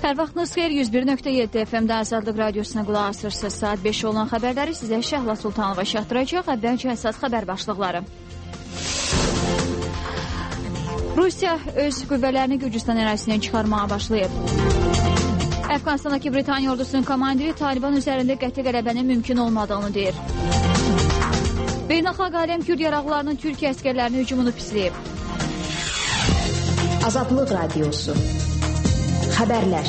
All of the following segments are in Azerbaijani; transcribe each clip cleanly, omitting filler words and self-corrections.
Hər vaxtınız xeyir, 101.7 FM-də Azadlıq Radiosuna qulaq asırsınız. Saat 5 olan xəbərləri sizə Şəhla Sultanova çatdıracaq. Əvvəlcə əsas xəbər başlıqları. Rusiya öz qüvvələrini Gürcüstan ərazisindən çıxarmağa başlayıb. Əfqanistandakı Britaniya ordusunun komandiri Taliban üzərində qəti qələbənin mümkün olmadığını deyir. Beynəlxalq aləm Kürd yaraqlarının Türkiyə əskərlərinin hücumunu pisləyib. Azadlıq Radiosu. Xəbərlər.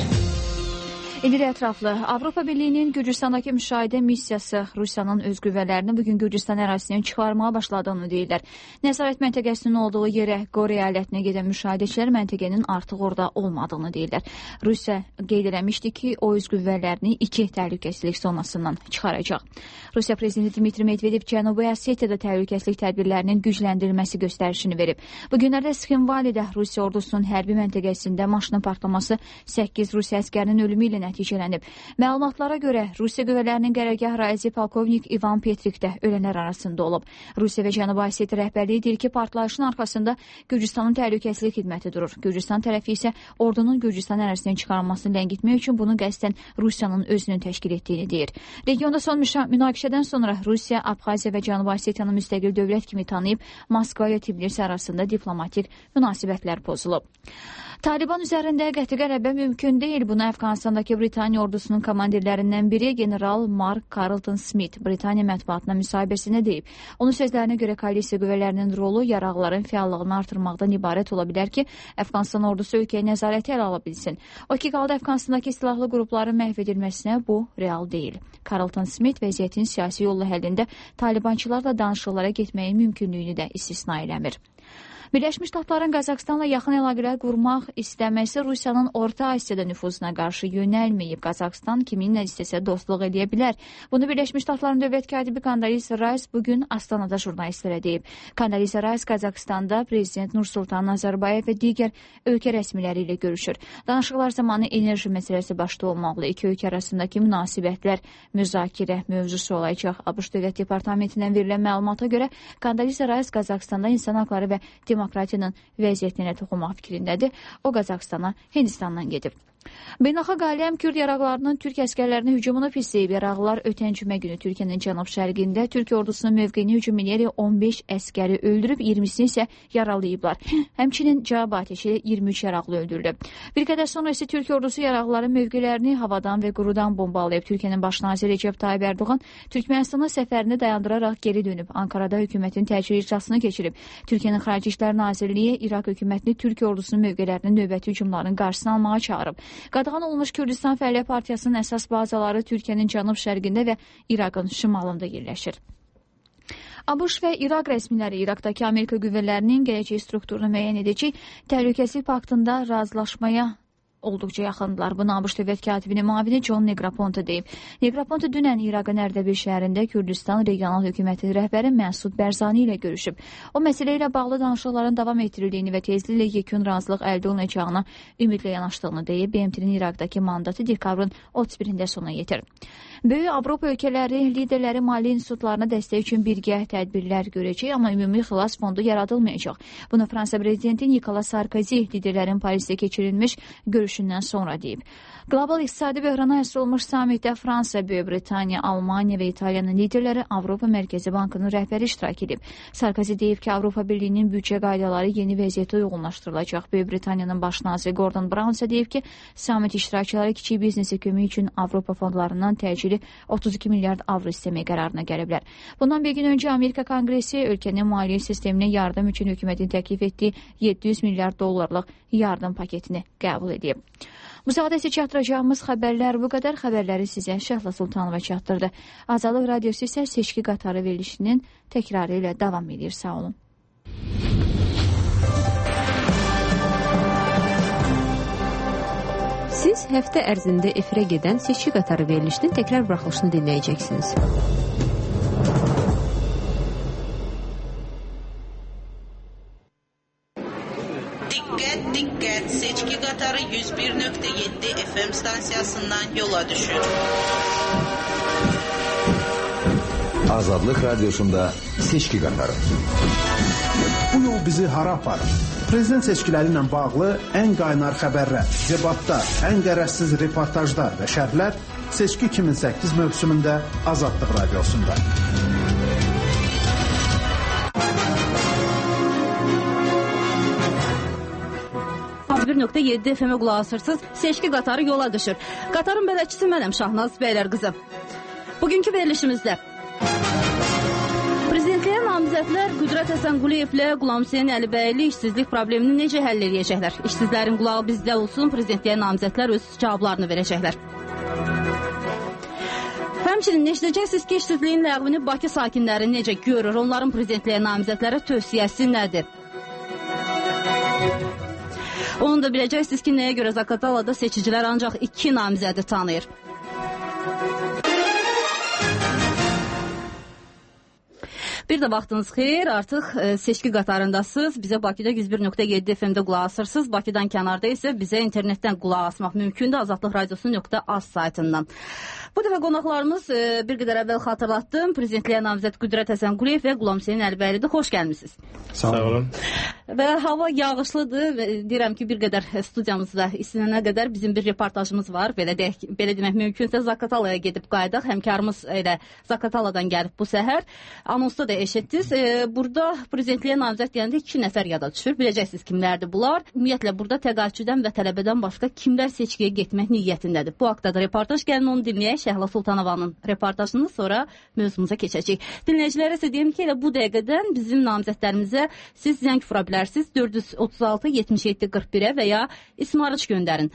İndi ətraflı. Avropa Birliyinin Gürcüstandakı müşahidə missiyası Rusiyanın öz qüvvələrini bugün Gürcüstan ərazisindən çıxarmağa başladığını deyirlər. Nəzarət məntəqəsinin olduğu yerə Qori əyalətinə gedən müşahidəçilər məntəqənin artıq orada olmadığını deyirlər. Rusiya qeyd eləmişdi ki, o öz qüvvələrini 2 təhlükəsizlik zonasından çıxaracaq. Rusiya prezidenti Dmitri Medvedev Cənubi Osetiyada təhlükəsizlik tədbirlərinin gücləndirilməsi göstərişini verib. Bu günlərdə Sxinvalidə Rusiya ordusunun hərbi məntəqəsində maşının partlaması 8 Rusiya əskərinin ölümü ilə nəticələnib. Məlumatlara görə Rusiya qüvvələrinin qərargah rəisi polkovnik Ivan Petrik də ölənlər arasında olub. Rusiya və Cənubi Osetiya rəhbərliyi deyir ki, partlayışın arxasında Gürcüstanın təhlükəsizlik xidməti durur. Gürcüstan tərəfi isə ordunun Gürcüstan ərazisindən çıxarılmasını ləngitmək üçün bunu qəsdən Rusiyanın özünün təşkil etdiyini deyir. Regionda son münaqişədən sonra Rusiya, Abxaziya və Cənubi Osetiyanı müstəqil dövlət kimi tanıyıb, Moskva və Tbilisi arasında diplomatik münasibətlər pozulub. Taliban üzərində qəti qələbə mümkün deyil. Bunu Əfqanistandakı Britaniya ordusunun komandirlərindən biri general Mark Carleton Smith Britaniya mətbuatına müsahibəsində deyib. Onun sözlərinə görə koalisiya qüvvələrinin rolu yaraqların fəallığını artırmaqdan ibarət ola bilər ki, Əfqanistan ordusu ölkəyə nəzarəti ələ ala bilsin. O ki, qaldı Əfqanistandakı silahlı qrupların məhv edilməsinə bu real deyil. Carleton Smith vəziyyətin siyasi yolla həllində talibançılarla danışıqlara getməyin mümkünlüyünü də istisna eləmir. Birləşmiş Ştatların Qazaxıstanla yaxın əlaqələr qurmaq istəməsi Rusiyanın Orta Asiyada nüfuzuna qarşı yönəlməyib. Qazaxıstan kiminlə istəsə dostluq edə bilər. Bunu Birləşmiş Ştatların dövlət katibi Condoleezza Rice bugün Astanada jurnalistlərə deyib. Condoleezza Rice Qazaxıstanda prezident Nursultan Nazarbayev və digər ölkə rəsmiləri ilə görüşür. Danışıqlar zamanı enerji məsələsi başda olmaqla iki ölkə arasındakı münasibətlər müzakirə mövzusu olacaq. ABŞ Dövlət Departamentindən verilən məlumata görə Condoleezza Rice Qazaxıstanda insan haqları və demokratiyanın vəziyyətinə toxunmaq fikrindədir. O Qazaxıstana Hindistandan gedib. Beynəlxalq aləm Kürd yaraqlarının Türk əskərlərinin hücumunu pisləyib. Yaraqlar ötən cümə günü Türkiyənin cənub-şərqində Türkiyə ordusunun mövqeyini hücum edərək 15 əskəri öldürüb, 20-sini isə yaralayıblar. Həmçinin cavab atəşi 23 yaraqlı öldürülüb. Bir qədər sonra isə Türkiyə ordusu yaraqların mövqelərini havadan və qurudan bombalayıb. Türkiyənin baş naziri Recep Tayyip Erdoğan Türkmənistana səfərini dayandıraraq geri dönüb. Ankarada hökumətin təcili iclasını keçirib. Türkiyənin Xarici İşlər Nazirliyi İraq hökumətini Türkiyə ordusunun mövqelərinin növbəti hücumlarının qarşısını almağa çağırıb. Qadağan olunmuş Kürdistan Fəaliyyət Partiyasının əsas bazaları Türkiyənin cənub-şərqində və İraqın şimalında yerləşir. ABŞ və İraq rəsmiləri İraqdakı Amerika qüvvələrinin gələcək strukturunu müəyyən edəcək təhlükəsizlik paktında razılaşmaya olduqca yaxındılar. Bunu ABŞ dövlət katibinin müavini John Negroponte deyib. Negroponte dünən İraqın Ərdəbil şəhərində Kürdistan regional hökuməti rəhbəri Məsud Bərzani ilə görüşüb. O məsələ ilə bağlı danışıqların davam etdirildiyini və tezliklə yekun razılıq əldə olunacağına ümidlə yanaşdığını deyib. BMT-nin İraqdakı mandatı dekabrın 31-də sona yetir. Böyük Avropa ölkələri liderləri maliyyə institutlarına dəstək üçün birgə tədbirlər görəcək, amma ümumi xilas fondu yaradılmayacaq. Bunu Fransa prezidenti Nicolas Sarkozy liderlərin Parisdə keçirilmiş görüşündən sonra deyib. Qlobal iqtisadi böhrana həsr olmuş samitdə Fransa, Böyük Britaniya, Almaniya və İtaliyanın liderləri Avropa Mərkəzi Bankının rəhbəri iştirak edib. Sarkozy deyib ki, Avropa Birliyinin büdcə qaydaları yeni vəziyyətə uyğunlaşdırılacaq. Böyük Britaniyanın baş naziri Gordon Brown isə deyib ki, samit iştirakçıları kiçik biznesə kömək üçün Avropa fondlarından təcili 32 milyard avro istəmək qərarına gəliblər. Bundan bir gün öncə Amerika Konqresi ölkənin maliyyə sisteminə yardım üçün hökumətin təklif etdiyi 700 milyard dollarlıq yardım paketini qəbul edib. Bu saata isə çatdıracağımız xəbərlər bu qədər. Xəbərləri sizə Şəhla Sultanova çatdırdı. Azadlıq Radiosu isə seçki qatarı verilişinin təkrarı ilə davam edir. Sağ olun. Siz həftə ərzində efirə gedən seçki qatarı verilişinin təkrar buraxılışını dinləyəcəksiniz. Dikkat, seçki qatarı 101.7 FM stansiyasından yola düşür. Azadlıq Radiosunda seçki qatarı. Bu yol bizi hara aparır? Prezident seçkiləri ilə bağlı ən qaynar xəbərlər, debatlar, ən qərəzsiz reportajlar və şərhlər Seçki 2008 mövsümündə Azadlıq Radiosunda. .7 FM-ə qulaq asırsınız. Seçki qatarı yola düşür. Qatarın bələdçisi mənəm Şahnaz Bəylər qızı. Bugünkü verilişimizdə prezidentliyə namizədlər Qüdrət Həsənquliyevlə Qulam Hüseyn Əlibəyli işsizlik problemini necə həll edəcəklər? İşsizlərin qulağı bizdə olsun, prezidentliyə namizədlər öz cavablarını verəcəklər. Həmçinin eşidəcəksiniz ki, işsizliyin ləğvini Bakı sakinləri necə görür? Onların prezidentliyə namizədlərə tövsiyəsi nədir? Onu da biləcəksiniz ki, nəyə görə Zaqatalada seçicilər ancaq 2 namizədi tanıyır. Bir də vaxtınız xeyir, artıq seçki qatarındasınız. Bizə Bakıda 101.7 FM-də qulaq asırsınız. Bakıdan kənarda isə bizə internetdən qulaq asmaq mümkündür. azadlıqradiosu.az saytından. Bu dəfə qonaqlarımız bir qədər əvvəl xatırlatdım. Prezidentliyə namizəd Qüdrət Həsənquliyev və Qulam Hüseyn Əlibəylidir. Xoş gəlmisiniz. Sağ olun. Və hava yağışlıdır. Deyirəm ki, bir qədər studiyamızda isinənə qədər bizim bir reportajımız var. Belə demək mümkünsə Zaqatalaya gedib qayıdaq. Həmkarımız elə Zaqataladan gəlib bu səhər. Anonsda da eşitdiniz. Burada prezidentliyə namizəd deyəndə 2 nəfər yada düşür. Biləcəksiniz kimlərdir bunlar. Ümumiyyətlə burada təqaüdçüdən və tələbədən başqa kimlər seçkiyə getmək niyyətindədir. Bu haqda da reportaj, gəlin onu dinləyək. Şəhla Sultanovanın reportajını, sonra mövzumuza keçəcək. Dinləyicilərə isə deyim ki, elə bu dəqiqədən bizim namizədlərimizə siz zəng vura bilərsiniz 436-77-41-ə və ya ismarıç göndərin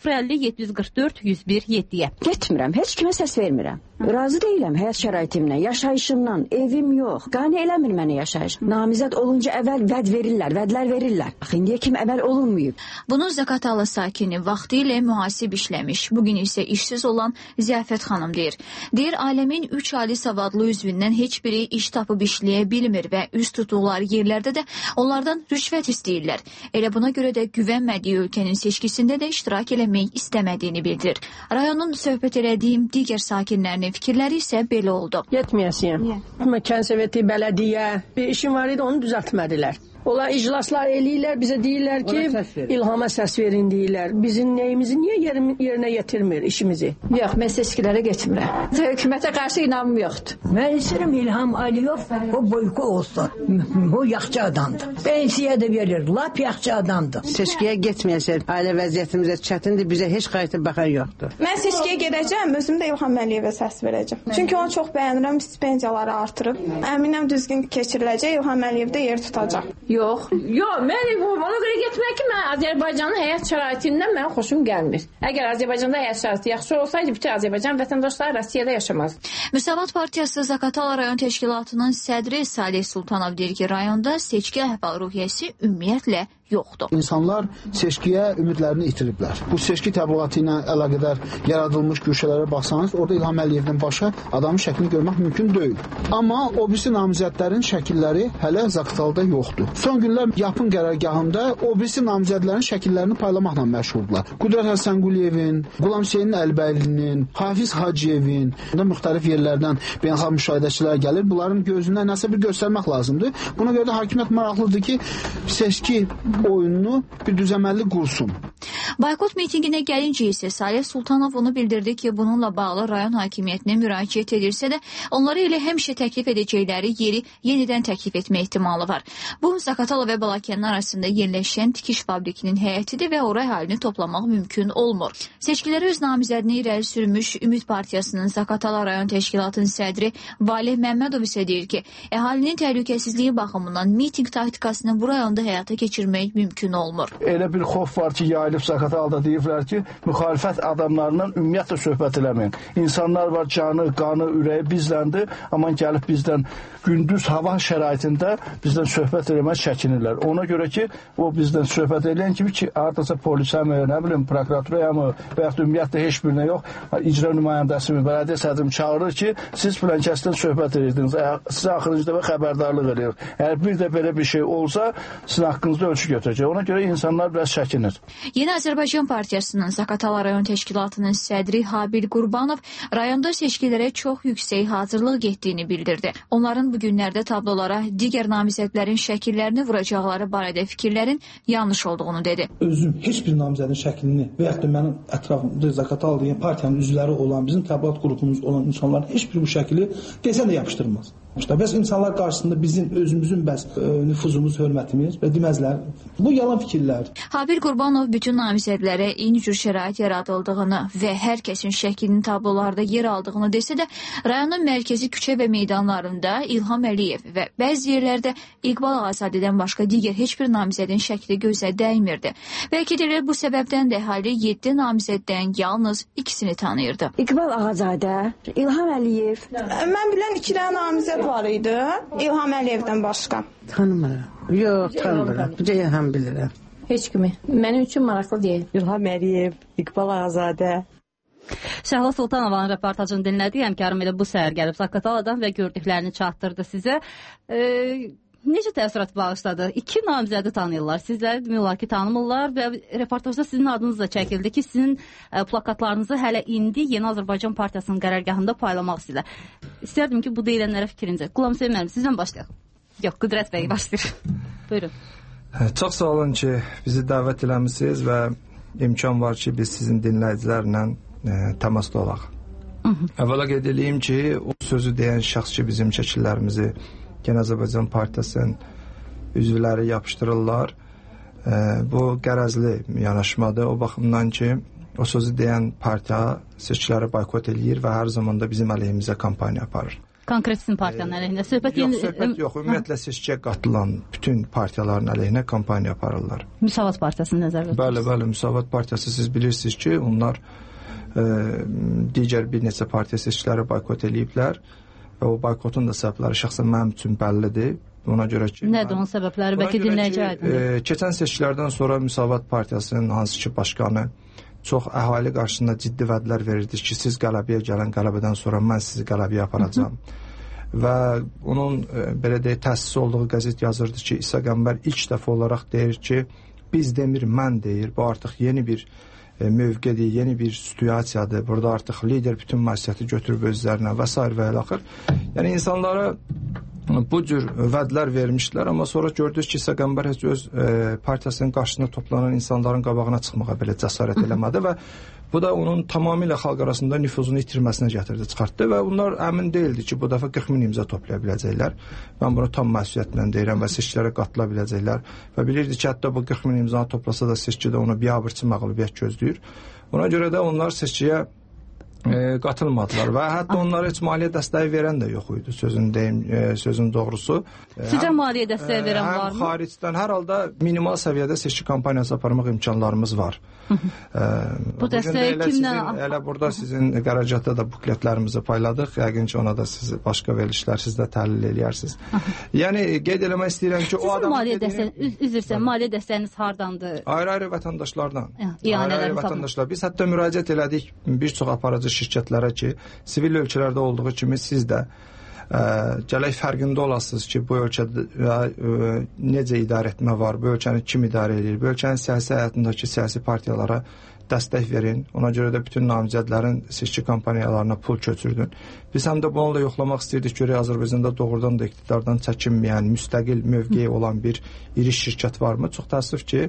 050-744-101-7-yə. Getmirəm, heç kimə səs vermirəm. Razı deyiləm həyat şəraitimlə, yaşayışımdan, evim yox. Qane eləmir mənə yaşayış. Namizəd olunca əvvəl vədlər verirlər. Axı, indiyə kim əvvəl olunmayıb. Bunu Zaqatala sakini vaxtı ilə mühasib işləmiş. Bugün isə işsiz olan Ziyafət xanım deyir. Deyir, ailəmin 3 ali savadlı üzvündən heç biri iş tapıb işləyə bilmir və üz tutduqları yerlərdə də onlardan rüşvət istəyirlər. Elə buna görə də güvənmədiyi ölkənin seçkisində də iştirak eləmək istəmədiyini bildirir. Rayonun söhbət elədiyim digər sakinlərinin fikirləri isə belə oldu. Yetməyəsiyəm. Kənsoveti, bələdiyyə, bir işim var idi, onu düzəltmədilər. Onlar iclaslar eləyirlər, bizə deyirlər ki, İlhama səs verin deyirlər. Bizim nəyimizi niyə yerinə yetirmir işimizi? Yox, mən seçkilərə getmirəm. Hökumətə qarşı inamım yoxdur. Mən istəyirəm İlham Əliyev o boyku olsun. O yaxşı adamdır. Pensiya da verir, lap yaxşı adamdır. Seçkiyə getməyəsək, ailə vəziyyətimizə çətindir, bizə heç qayıtıb baxan yoxdur. Mən seçkiyə gedəcəm, özüm də İlham Əliyevə səs verəcəm. Çünki onu çox bəyənirəm, stipendiyaları artırıb. Əminəm düzgün keçiriləcək, İlham Əliyev də yer tutacaq. Yox, mən ona görə getmək ki, mən Azərbaycanın həyat şəraitindən mənə xoşum gəlmir. Əgər Azərbaycanda həyat şəraiti yaxşı olsaydı, bütün Azərbaycan vətəndaşları Rusiyada yaşamaz. Müsavat Partiyası Zaqatala rayon təşkilatının sədri Salih Sultanov deyir ki, rayonda seçki əhval-ruhiyyəsi ümumiyyətlə yoxdur. İnsanlar seçkiyə ümidlərini itiriblər. Bu seçki təbliğatı ilə əlaqədar yaradılmış güşələrə baxsanız, orada İlham Əliyevdən başqa adamın şəklini görmək mümkün deyil. Amma o birisi namizədlərin şəkilləri hələ Zaqatalada yoxdur. Son günlər yapın qərargahında o birisi namizədlərin şəkillərini paylamaqla məşğuldurlar. Qüdrət Həsənquliyevin, Qulam Hüseyn Əlibəylinin, Hafiz Hacıyevin, müxtəlif yerlərdən beynəlxalq müşahidəçilər gəlir. Bunların gözündən nəsə bir göstərmək lazımdır. Buna görə də hakimiyyət maraqlıdır ki, seçki oyununu bir düzəməlli qursun. Baykot mitinginə gəlincə isə Salih Sultanov onu bildirdi ki, bununla bağlı rayon hakimiyyətinə müraciət edirsə də onları elə həmişə təklif edəcəkləri yeri yenidən təklif etmə ehtimalı var. Bu, Zaqatala və Balakənin arasında yerləşən tikiş fabrikinin həyətidir və ora əhalini toplamaq mümkün olmur. Seçkilərə öz namizədini irəli sürmüş Ümid Partiyasının Zaqatala rayon təşkilatının sədri Valih Məmmədov isə deyir ki, əhalinin təhlükəsizliyi baxımından miting taktikasını bu rayonda həyata keçirmək mümkün olmur. Elə bir xof var ki, yayılıb Zaqatalada deyirlər ki, müxalifət adamlarından ümumiyyətlə söhbət eləməyin. İnsanlar var, canı, qanı, ürəyi bizləndir, amma gəlib bizdən gündüz hava şəraitində bizdən söhbət eləmək çəkinirlər. Ona görə ki, o bizdən söhbət eləyən kimi ki, ardınca polisə mi, nə bilim, prokuraturaya mı və yaxud ümumiyyətlə heç birinə yox, icra nümayəndəsi mi, bələdiyyə sədrim çağırır ki, siz filan kəsdən söhbət edirdiniz, sizə axırıncıda və xəbərdarlıq edir. Əgər bir də belə bir şey olsa, sizin haqqınızda ölçü götürəcək. Ona görə insanlar biraz çəkinir. Yeni Azərbaycan Partiyasının Zaqatala rayon təşkilatının sədri Habil Qurbanov rayonda seçkilərə çox yüksək hazırlıq getdiyini bildirdi. Onların bu günlərdə tablolara digər namizədlərin şəkillərini vuracaqları barədə fikirlərin yanlış olduğunu dedi. Özüm heç bir namizədin şəklini və ya da mənim ətrafımda Zaqatala deyən partiyanın üzvləri olan, bizim təbliğat qrupumuz olan insanların heç bir bu şəkili desən də yapışdırmaz. Bəs insanlar qarşısında bizim özümüzün nüfuzumuz, hörmətimiz və deməzlər. Bu yalan fikirlər. Habil Qurbanov bütün namizədlərə eyni cür şərait yaradıldığını və hər kəsin şəklinin tablolarda yer aldığını desə də, rayonun mərkəzi küçə və meydanlarında İlham Əliyev və bəzi yerlərdə İqbal Ağazadədən başqa digər heç bir namizədin şəkli gözə dəymirdi. Bəlkə də bu səbəbdən də əhali 7 namizəddən yalnız ikisini tanıyırdı. İqbal Ağazadə, İlham Əliyev. Mən bilən 2 dənə namizəd var idi, İlham Əliyevdən başqa. Tanımıram. Yox, tanımıram. Bu cəhəm bilirəm. Heç kimi. Mənim üçün maraqlı deyil. İlham Əliyev, İqbal Ağazadə. Şəhla Sultanovanın reportajını dinlədik. Həmkarım elə bu səhər gəlib Zaqataladan və gördüklərini çatdırdı sizə. Necə təəssürat bağışladı? 2 namizədi tanıyırlar. Sizləri demək olar ki, tanımırlar və reportajda sizin adınız da çəkildi ki, sizin plakatlarınızı hələ indi Yeni Azərbaycan Partiyasının qərargahında paylamaq istəyirlər. İstərdim ki, bu deyilənlərə fikrincə. Qulam Sevmənim, sizdən başlayaq. Yox, Qüdrət bəy başlayır. Buyurun. Çox sağ olun ki, bizi dəvət eləmişsiniz və imkan var ki, biz sizin dinləyicilərlə təmasda olaq. Əvvəla qeyd edeyim ki, o sözü deyən şəxs ki, bizim şəkillərimizi Yeni Azərbaycan Partiyasının üzvləri yapışdırırlar. Bu qərəzli yanaşmadır. O baxımdan ki, o sözü deyən partiya seçkiləri boykot eləyir və hər zaman da bizim əleyhimizə kampaniya aparır. Konkret sizin partiyanın əleyhinə? Söhbət yox. Ümumiyyətlə seçkiyə qatılan bütün partiyaların əleyhinə kampaniya aparırlar. Müsavat Partiyasını nəzərdə tutursunuz? Bəli, Müsavat Partiyası siz bilirsiniz ki, onlar digər bir neçə partiya seçkiləri boykot eləyiblər. Və o boykotun da səbəbləri şəxsən mənim üçün bəllidir. Ona görə ki... Nədir onun səbəbləri? Bəlkə dinləyici aydın. Keçən seçkilərdən sonra Müsavat Partiyasının hansı ki başqanı çox əhali qarşısında ciddi vədlər verirdi ki, siz qələbəyə gələn qələbədən sonra mən sizi qələbəyə aparacağam. Və onun belə deyək, təsis olduğu qəzet yazırdı ki, İsa Qəmbər ilk dəfə olaraq deyir ki, biz demir, mən deyir. Bu artıq yeni bir mövqedir, yeni bir situasiyadır. Burada artıq lider bütün məsuliyyəti götürüb özlərinə və s. və ilaxır. Yəni insanlara bu cür vədlər vermişlər, amma sonra gördünüz ki, İsa Qəmbər heç öz partiyasının qarşısında toplanan insanların qabağına çıxmağa belə cəsarət eləmədi və bu da onun tamamilə xalq arasında nüfuzunu itirməsinə gətirdi, çıxartdı və onlar əmin deyildi ki, bu dəfə 40 min imza toplaya biləcəklər. Mən bunu tam məsuliyyətlə deyirəm və seçkilərə qatıla biləcəklər və bilirdi ki, hətta bu 40 min imzanı toplasa da seçkidə onu biabırçı məğlubiyyət gözləyir. Ona görə də onlar seçkiyə qatılmadılar və hətta onlara heç maliyyə dəstəyi verən də yox idi, sözün doğrusu. Sizcə maliyyə dəstəyi verən var mı? Həm xaricdən hər halda minimal səviyyədə seçki kampaniyası aparmaq imkanlarımız var. Bu dəstəyi kimdən? Elə burada sizin qərargahda da bukletlərimizi payladıq. Yəqin ki, ona da siz başqa verilişlər siz də təhlil eləyərsiniz. Yəni qeyd eləmək istəyirəm ki, o adam maliyyə dəstəyiniz hardandır? Ayrı-ayrı vətəndaşlardan. Ayrı-ayrı vətəndaşlar. Biz hətta müraciət elədik bir çox aparıcı şirkətlərə ki, sivil ölkələrdə olduğu kimi siz də gələk fərqində olasınız ki, bu ölkədə necə idarə etmə var, bu ölkəni kim idarə edir, bu ölkənin siyasi həyatındakı siyasi partiyalara dəstək verin. Ona görə də bütün namizədlərin seçki kampaniyalarına pul köçürdün. Biz həm də bununla yoxlamaq istəyirdik ki, Azərbaycanda doğrudan da iqtidardan çəkinməyən, müstəqil mövqeyi olan bir iri şirkət varmı? Çox təəssüf ki,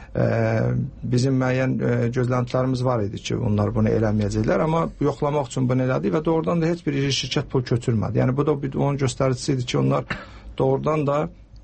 bizim müəyyən gözləntilərimiz var idi ki, onlar bunu eləməyəcəklər, amma yoxlamaq üçün bunu elədik və doğrudan da heç bir iri şirkət pul köçürmədi. Yəni bu da onun göstəricisi idi ki, onlar doğrudan da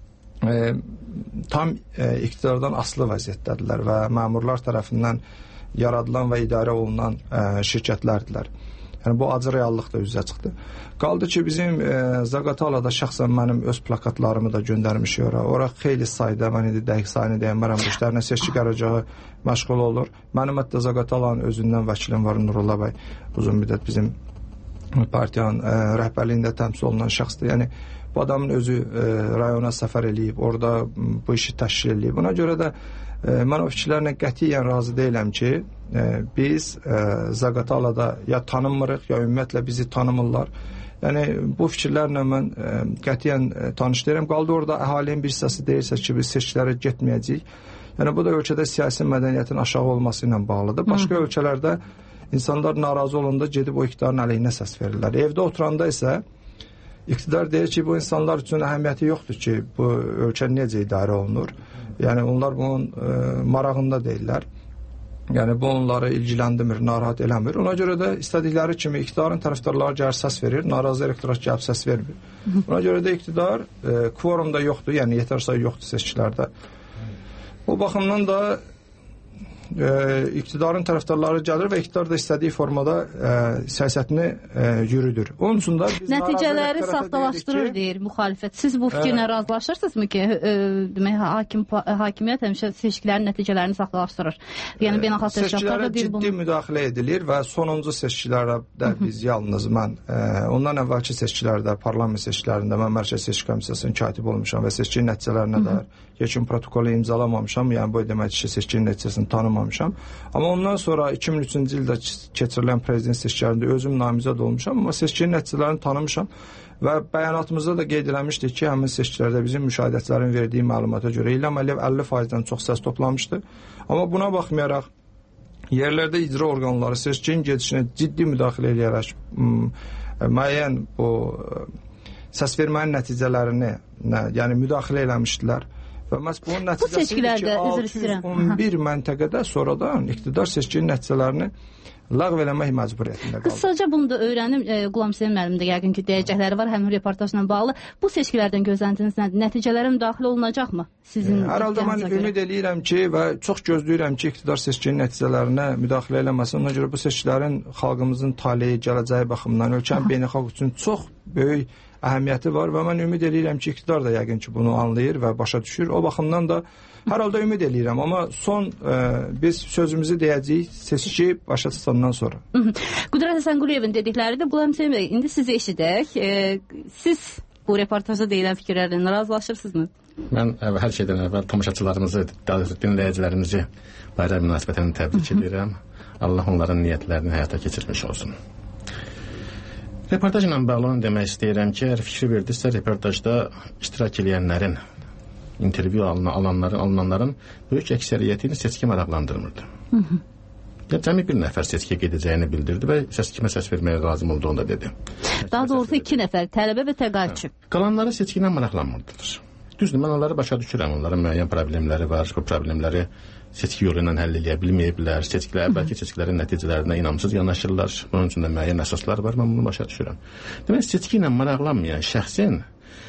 tam iqtidardan asılı vəziyyətdədirlər və məmurlar tərəfindən yaradılan və idarə olunan şirkətlərdilər. Yəni bu acı reallıq da üzə çıxdı. Qaldı ki, bizim Zaqatalada şəxsən mənim öz plakatlarımı da göndərmişik ora. Ora xeyli sayda, mən indi dəqiq sayını deyənmərəm, bu işlərinə seçki qərargahı məşğul olur. Mənim hətta Zaqatalanın özündən vəkilim var, Nurullah bəy, uzun müddət bizim partiyanın rəhbərliyində təmsil olunan şəxsdir. Yəni bu adamın özü rayona səfər eləyib, orada bu işi təşkil eləyib. Buna görə də mən o fikirlərlə qətiyyən razı deyiləm ki, biz Zaqatalada ya tanınmırıq, ya ümumiyyətlə bizi tanımırlar. Yəni bu fikirlərlə mən qətiyyən tanış deyirəm. Qaldı orada əhalinin bir hissəsi deyirsə ki, biz seçkilərə getməyəcəyik. Yəni bu da ölkədə siyasi mədəniyyətin aşağı olması ilə bağlıdır. Başqa ölkələrdə insanlar narazı olanda gedib o iqtidarın əleyhinə səs verirlər. Evdə oturanda isə iqtidar deyir ki, bu insanlar üçün əhəmiyyəti yoxdur ki, bu ölkə necə idarə olunur. Yəni onlar bunun marağında deyirlər. Yəni bu onları ilgiləndirmir, narahat eləmir. Ona görə də istədikləri kimi iqtidarın tərəfdarları gəlir səs verir, narazı elektorat gəlib səs vermir. Ona görə də iqtidar kvorum da yoxdur, yəni yetər sayı yoxdur seçkilərdə. Bu baxımdan da iqtidarın tərəfdarları gəlir və iqtidar da istədiyi formada siyasətini yürüdür. Onun üçün də biz nəticələri saxtalaşdırır deyir müxalifət. Siz bu fikirlə razılaşırsınızmı ki, demək hakimiyyət həmişə seçkilərin nəticələrini saxtalaşdırır? Yəni beynəlxalq təşkilatlar da deyir bunu. Ciddi müdaxilə edilir və sonuncu seçkilərdə biz yalnız mən ondan əvvəlki seçkilərdə, parlament seçkilərində mən Mərkəzi Seçki Komissiyasının katibi olmuşam və seçki nəticələrinə dair yekun protokolu imzalamamışam. Yəni bu demək ki, seçki nəticəsini tanımamışam. Amma ondan sonra 2003-cü ildə keçirilən prezident seçkilərində özüm namizəd olmuşam, amma seçki nəticələrini tanımışam və bəyanatımızda da qeyd eləmişdik ki, həmin seçkilərdə bizim müşahidəçilərin verdiyi məlumata görə İlham Əliyev 50%-dən çox səs toplamışdı. Amma buna baxmayaraq yerlərdə icra orqanları seçkinin gedişinə ciddi müdaxilə edərək müəyyən bu səs vermənin nəticələrini, yəni müdaxilə eləmişdilər. Və məhz bunun nəticəsidir ki, 611 məntəqədə sonradan iqtidar seçkinin nəticələrini ləğv eləmək məcburiyyətində qaldı. Qısaca bunu da öyrənim. Qulam Hüseyn müəllim də yəqin ki, deyəcəkləri var həmin reportajla bağlı. Bu seçkilərdən gözləntiniz nədir? Nəticələrə müdaxilə olunacaqmı? Hər halda mən ümid eləyirəm ki və çox gözləyirəm ki, iqtidar seçkinin nəticələrinə müdaxilə eləməsin. Ona görə bu seçkilərin xalqımızın taleyi, gələcəyi baxımından ölkənin beynəlxalq üçün çox böyük əhəmiyyəti var və mən ümid eləyirəm ki, iqtidar da yəqin ki, bunu anlayır və başa düşür. O baxımdan da hər halda ümid eləyirəm, amma son biz sözümüzü deyəcəyik seçki başa çıxandan sonra. Qüdrət Həsənquliyevin dedikləridir. Qulam Hüseyn bəy, indi sizi eşidək. Siz bu reportajda deyilən fikirlərlə razılaşırsınızmı? Mən hər şeydən əvvəl tamaşaçılarımızı, dinləyicilərimizi bayram münasibətini təbrik edirəm. Allah onların niyyətlərini həyata keçirmiş olsun. Reportajla bağlı onu demək istəyirəm ki, əgər fikri verdinizsə, reportajda iştirak edənlərin, intervyu alınanların böyük əksəriyyətini seçki maraqlandırmırdı. Cəmi bir nəfər seçkiyə gedəcəyini bildirdi və seçkimə səs verməyə lazım olduğunu da dedi. Daha doğrusu 2 nəfər, tələbə və təqaüdçü. Qalanları seçki ilə maraqlanmırdılar. Düzdür, mən onları başa düşürəm, onların müəyyən problemləri var, bu problemləri seçki yolu ilə həll edə bilməyiblər, əvvəlki seçkilərin nəticələrinə inamsız yanaşırlar, bunun üçün də müəyyən əsaslar var, mən bunu başa düşürəm. Demək, seçki ilə maraqlanmayan şəxsin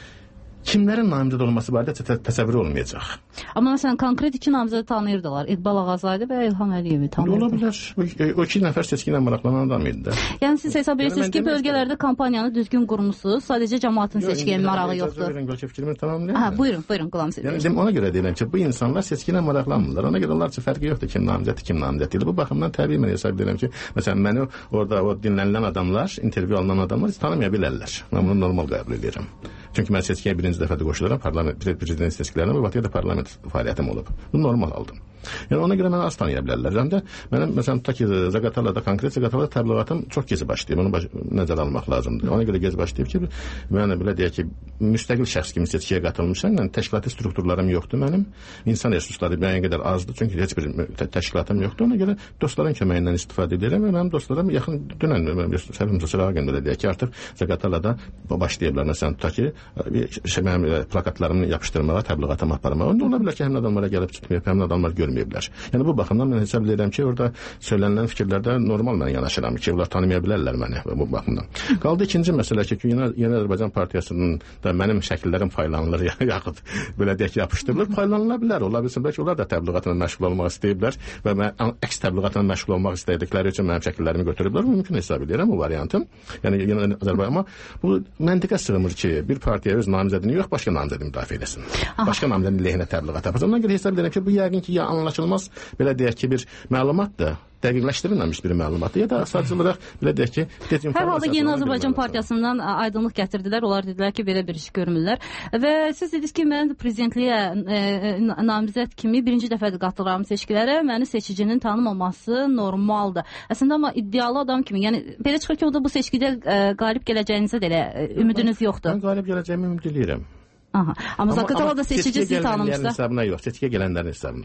kimlərin namizəd olması barədə təsəvvür olmayacaq. Amma məsələn, konkret 2 namizədi tanıyırdılar. İqbal Ağazadə və İlham Əliyevi tanıyırdılar. Ola bilər. O 2 nəfər seçki ilə maraqlanan adam idi. Yəni siz hesab edirsiniz ki, bölgələrdə kampanyanı düzgün qurmusunuz, sadəcə cəmaatın seçkiyə marağı yoxdur. Fikrimi tamamlayayım. Buyurun, Qulam Hüseyn. Yəni ona görə deyirəm ki, bu insanlar seçki ilə maraqlanmırlar. Ona görə onlar üçün fərqi yoxdur kim namizəd, kim namizəd deyil. Bu baxımdan təbii mən hesab edirəm ki, məsələn, məni orada o dinlənilən adamlar, intervyu alınan adamlar tanımaya bilərlər. Mən bunu normal qəbul edirəm. Çünki mən seçkiyə birinci dəfədə qoşuluram, prezident seçkilərinə və vaxtiyə də parlament fəaliyyətim olub. Bu normal aldım. Yəni ona görə mənə az tanıya bilərlər. Həm də mənim məsələn tutaq ki, Zaqatalada, konkret Zaqatalada təbliğatım çox gec başlayıb. Onu nəzərə almaq lazımdır. Ona görə gec başlayıb ki, mən belə deyək ki, müstəqil şəxs kimi seçkiyə qatılmışam. Yəni təşkilati strukturlarım yoxdur mənim. İnsan resursları müəyyən qədər azdır. Çünki heç bir təşkilatım yoxdur. Ona görə dostların köməyindən istifadə edirəm və mənim dostlarım yaxın dünən Səlim Sırağın belə deyək ki, artıq Zaqatalada başlayıblar. Məsələn tutaq ki, mənim plakatlarımı yapışdırmağa, təbliğatımı aparmağa. Onda ola bilər ki, həmin adamlara gəlib tutmayıb, həmin adamlar görməyiblər. Yəni bu baxımdan mən hesab edirəm ki, orada söylənilən fikirlərdə normal mən yanaşıram ki, onlar tanımaya bilərlər məni bu baxımdan. Qaldı ikinci məsələ ki, Yeni Azərbaycan Partiyasının da mənim şəkillərim faylanılır, yaxud belə deyək ki, yapışdırılır, faylanıla bilər. Ola bilsin ki, onlar da təbliğatla məşğul olmaq istəyiblər və mən əks təbliğatla məşğul olmaq istədikləri üçün mənim şəkillərimi götürüblər. Bu mümkün hesab edirəm, bu variantım. Yəni Yeni Azərbaycan, amma bu məntiqə sığmır ki, bir partiya öz namizədini yox, başqa namizədini müdafiə etsin. Başqa namizədin lehinə təbliğat yapacaq. Ondan görə hesab edirəm ki, bu yəqin ki, ya anlaşılmaz, belə deyək ki, bir məlumatdır, dəqiqləşdirilməmiş bir məlumatdır, ya da sadəcə olaraq belə deyək ki, dezinformasiya. Hər halda Yeni Azərbaycan Partiyasından aydınlıq gətirdilər. Onlar dedilər ki, belə bir iş görmürlər. Və siz dediniz ki, mən prezidentliyə namizəd kimi birinci dəfədir qatılıram seçkilərə, məni seçicinin tanımaması normaldır. Əslində amma iddialı adam kimi, yəni belə çıxır ki, o da bu seçkidə qalib gələcəyinizə də elə ümidiniz yoxdur. Mən qalib gələcəyimi ümid edirəm. Amma Zaqatalada seçici sizi tanımırsa? Hesabına yox, seçkiyə gələnlərin hesabına.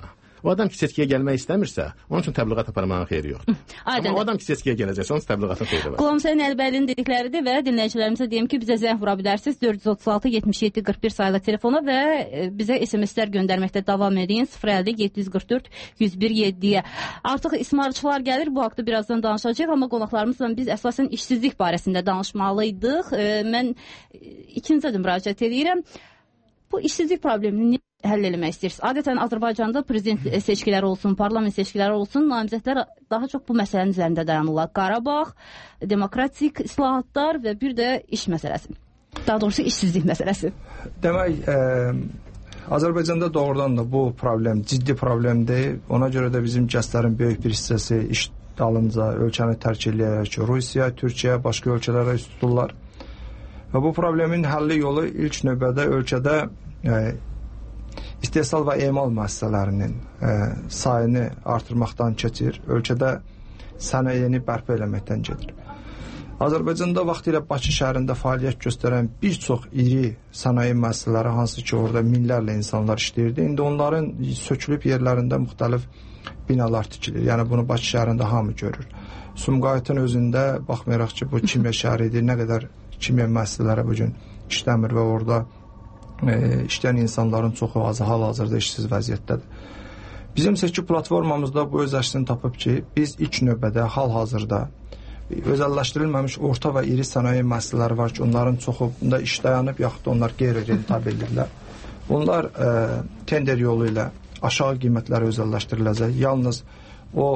O adam ki seçkiyə gəlmək istəmirsə, onun üçün təbliğat aparmağın xeyri yoxdur. Amma o adam ki seçkiyə gələcəksə, onun təbliğatın xeyri var. Qulam Hüseyn Əlibəlinin dedikləridir və dinləyicilərimizə deyim ki, bizə zəng vura bilərsiniz 436 77 41 saylı telefona və bizə SMS-lər göndərməkdə davam edin 050 744 101 7-yə. Artıq ismarçılar gəlir, bu haqda birazdan danışacağıq, amma qonaqlarımızla biz əsasən işsizlik barəsində danışmalıydıq. Mən ikinci də müraciət edirəm. Bu işsizlik problemini həll eləmək istəyirsiniz? Adətən Azərbaycanda prezident seçkiləri olsun, parlament seçkiləri olsun, namizədlər daha çox bu məsələnin üzərində dayanırlar. Qarabağ, demokratik islahatlar və bir də iş məsələsi. Daha doğrusu işsizlik məsələsi. Demək, Azərbaycanda doğrudan da bu problem ciddi problemdir. Ona görə də bizim gənclərin böyük bir hissəsi iş dalınca ölkəni tərk eləyərək Rusiya, Türkiyə, başqa ölkələrə üst tuturlar. Və bu problemin həlli yolu ilk növbədə ölkədə istehsal və emal müəssisələrinin sayını artırmaqdan keçir. Ölkədə sənayeni bərpa eləməkdən gedir. Azərbaycanda vaxtilə Bakı şəhərində fəaliyyət göstərən bir çox iri sənaye müəssisələri, hansı ki orada minlərlə insanlar işləyirdi. İndi onların sökülüb yerlərində müxtəlif binalar tikilir. Yəni bunu Bakı şəhərində hamı görür. Sumqayıtın özündə baxmayaraq ki, bu kimya şəhəridir, nə qədər kimya müəssisələri bugün işləmir və orada işləyən insanların çoxu hal-hazırda işsiz vəziyyətdədir. Bizim seçki platformamızda bu öz əksini tapıb ki, biz ilk növbədə hal-hazırda özəlləşdirilməmiş orta və iri sənaye müəssisələri var ki, onların çoxunda iş dayanıb, yaxud da onlar qeyri-rentabildirlər. Bunlar tender yolu ilə aşağı qiymətlərə özəlləşdiriləcək. Yalnız o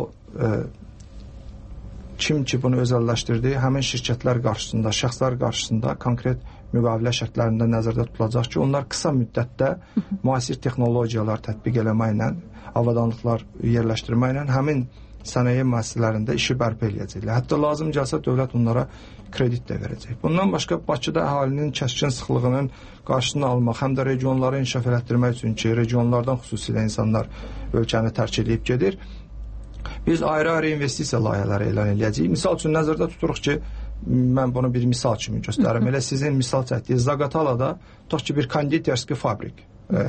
kim ki bunu özəlləşdirdi, həmin şirkətlər qarşısında, şəxslər qarşısında konkret müqavilə şərtlərində nəzərdə tutulacaq ki, onlar qısa müddətdə müasir texnologiyalar tətbiq eləməklə, avadanlıqlar yerləşdirməklə həmin sənaye müəssisələrində işi bərpa eləyəcəklər. Hətta lazım gəlsə dövlət onlara kredit də verəcək. Bundan başqa Bakıda əhalinin kəskin sıxlığının qarşısını almaq, həm də regionları inkişaf elətdirmək üçün ki, regionlardan xüsusilə insanlar ölkəni tərk edib gedir. Biz ayrı-ayrı investisiya layihələri elan eləyəcəyik. Misal üçün nəzərdə tuturuq ki, mən bunu bir misal kimi göstərim. Elə sizin misal çəkdiyiniz Zaqatalada tutaq ki, bir konditerski fabrik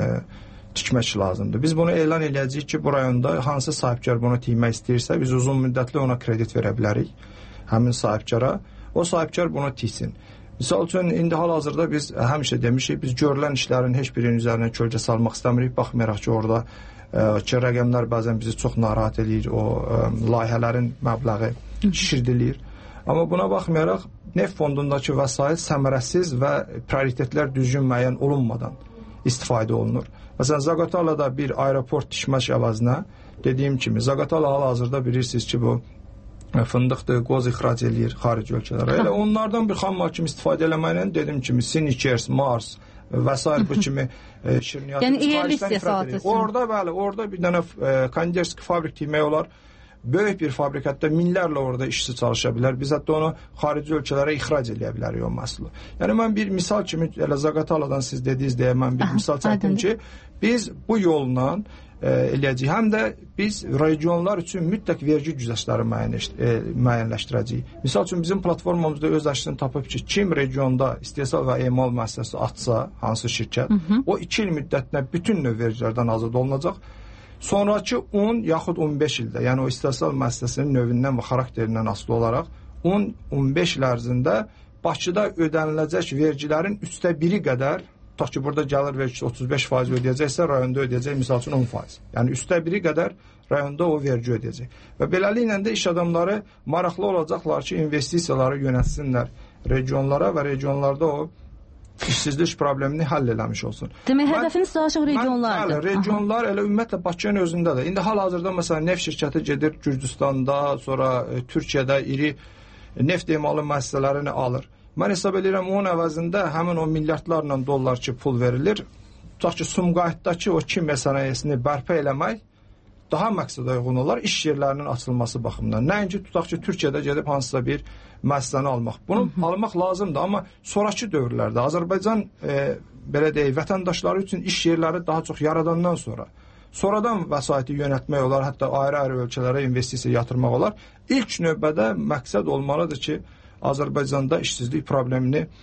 tikmək lazımdır. Biz bunu elan eləyəcəyik ki, bu rayonda hansı sahibkar bunu tikmək istəyirsə, biz uzun müddətli ona kredit verə bilərik həmin sahibkara. O sahibkar bunu tiksin. Misal üçün, indi hal-hazırda biz həmişə demişik, biz görülən işlərin heç birinin üzərinə kölgə salmaq istəmirik. Baxmayaraq ki, orada ki, rəqəmlər bəzən bizi çox narahat edir, o layihələrin məbləği şişirdilir. Amma buna baxmayaraq, neft fondundakı vəsait səmərəsiz və prioritetlər düzgün müəyyən olunmadan istifadə olunur. Məsələn, Zaqatalada bir aeroport tikmək əvəzinə, dediyim kimi, Zaqatala hal-hazırda bilirsiniz ki, bu fındıqdır, qoz ixrac eləyir xarici ölkələrə. Elə onlardan bir xammal kimi istifadə eləməklə, dedim kimi, Sinikers, Mars və s. bu kimi şirniyyatı yəni yerli istehsalatı. Orada bir dənə konditerski fabrik tikmək olar. Böyük bir fabrikatda minlərlə orada işçi çalışa bilər. Biz hətta onu xarici ölkələrə ixrac eləyə bilərik o məhsulu. Yəni mən bir misal kimi, elə Zaqataladan siz dediniz deyə mən bir misal çəkdim ki, biz bu yolla eləyəcəyik. Həm də biz regionlar üçün mütləq vergi güzəştləri müəyyənləşdirəcəyik. Misal üçün bizim platformamızda öz əksini tapıb ki, kim regionda istehsal və emal müəssisəsi açsa, hansı şirkət, o 2 il müddətinə bütün növ vergilərdən azad olunacaq. Sonraki 10 yaxud 15 ildə, yəni o istehsal müəssisəsinin növündən və xarakterindən asılı olaraq 10-15 il ərzində Bakıda ödəniləcək vergilərin 1/3 qədər, tutaq ki, burada gəlir vergisi 35% ödəyəcəksə, rayonda ödəyəcək misal üçün 10%. Yəni 1/3 qədər rayonda o vergi ödəyəcək. Və beləliklə də iş adamları maraqlı olacaqlar ki, investisiyaları yönətsinlər regionlara və regionlarda o işsizlik problemini həll eləmiş olsun. Demək, hədəfiniz daha çox regionlardır. Bəli, regionlar elə ümumiyyətlə Bakının özündə də. İndi hal-hazırda məsələn neft şirkəti gedir Gürcüstanda, sonra Türkiyədə iri neft emalı müəssisələrini alır. Mən hesab edirəm onun əvəzində həmin o milyardlarla dollar ki pul verilir. Tutaq ki, Sumqayıtdakı o kimya sənayesini bərpa eləmək daha məqsədə uyğun olar iş yerlərinin açılması baxımından. Nəinki tutaq ki, Türkiyədə gedib hansısa bir müəssisəni almaq. Bunu almaq lazımdır, amma sonrakı dövrlərdə Azərbaycan belə deyək, vətəndaşları üçün iş yerləri daha çox yaradandan sonradan vəsaiti yönətmək olar, hətta ayrı-ayrı ölkələrə investisiya yatırmaq olar. İlk növbədə məqsəd olmalıdır ki, Azərbaycanda işsizlik problemini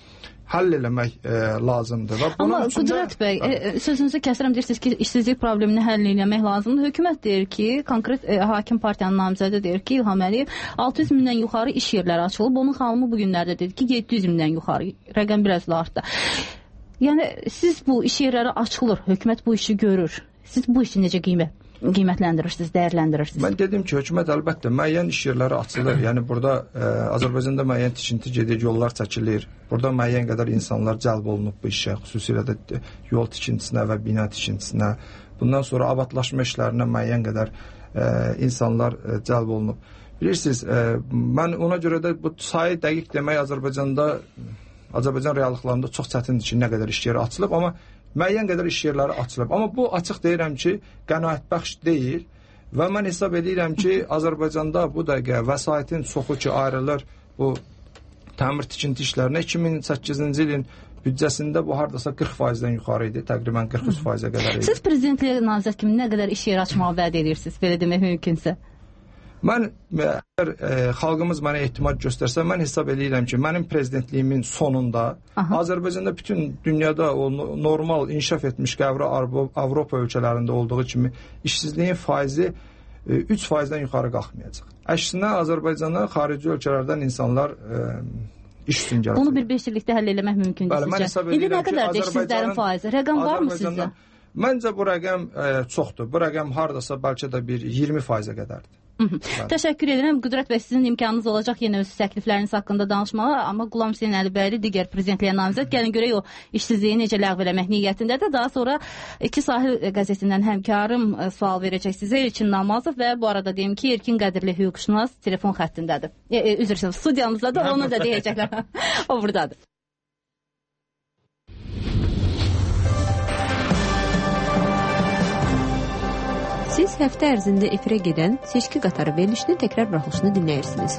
həll eləmək lazımdır. Amma Qudrat bəy, sözünüzü kəsirəm, deyirsiniz ki, işsizlik problemini həll eləmək lazımdır. Hökumət deyir ki, konkret hakim partiyanın namizədi deyir ki, İlham Əliyev 600 mindən yuxarı iş yerləri açılıb. Onun xanımı bu günlərdə dedi ki, 700 mindən yuxarı. Rəqəm biraz da artdı. Yəni siz bu iş yerləri açılır, hökumət bu işi görür. Siz bu işi necə qiymətləndirirsiniz, dəyərləndirirsiniz? Mən dedim ki, hökumət əlbəttə müəyyən iş yerləri açılır. Yəni burada Azərbaycanda müəyyən tikinti gedir, yollar çəkilir. Burada müəyyən qədər insanlar cəlb olunub bu işə, xüsusilə də yol tikintisinə və bina tikintisinə. Bundan sonra abadlaşma işlərinə müəyyən qədər insanlar cəlb olunub. Bilirsiniz, mən ona görə də bu sayı dəqiq demək Azərbaycan reallıqlarında çox çətindir ki, nə qədər iş yeri açılıb, amma müəyyən qədər iş yerləri açılıb. Amma bu açıq deyirəm ki, qənaətbəxş deyil və mən hesab edirəm ki, Azərbaycanda bu dəqiqə vəsaitin çoxu ki, ayrılır bu təmir tikinti işlərinə. 2008-ci ilin büdcəsində bu hardasa 40%-dən yuxarı idi, təqribən 43%-ə qədər idi. Siz prezidentliyə namizəd kimi nə qədər iş yeri açmağı vəd edirsiniz, belə demək mümkünsə? Mən, əgər xalqımız mənə ehtimal göstərsə, mən hesab edirəm ki, mənim prezidentliyimin sonunda Azərbaycanda bütün dünyada o normal inkişaf etmiş qəvri Avropa ölkələrində olduğu kimi işsizliyin faizi 3%-dən yuxarı qalxmayacaq. Əksinə Azərbaycana xarici ölkələrdən insanlar iş üçün gələcək. Bunu bir 5 illikdə həll eləmək mümkündür sizcə? İndi nə qədərdir işsizlərin faizi? Rəqəm varmı sizcə? Məncə bu rəqəm çoxdur. Bu rəqəm hardasa bəlkə də bir 20%-ə qədərdir. Təşəkkür edirəm. Qudrat bəy, sizin imkanınız olacaq yenə öz təklifləriniz haqqında danışmağa, amma Qulam Hüseyn Əlibəyli digər prezidentliyə namizəd. Gəlin görək o işsizliyi necə ləğv eləmək niyyətindədir. Daha sonra İki Sahil qəzetindən həmkarım sual verəcək sizə, Elçin Namazov, və bu arada deyim ki, Erkin Qədirli hüquqşünas telefon xəttindədir. Üzr istəyirəm, studiyamızdadır, onu da deyəcəklər. O buradadır. Siz həftə ərzində efirə gedən seçki qatarı verilişinin təkrar buraxılışını dinləyirsiniz.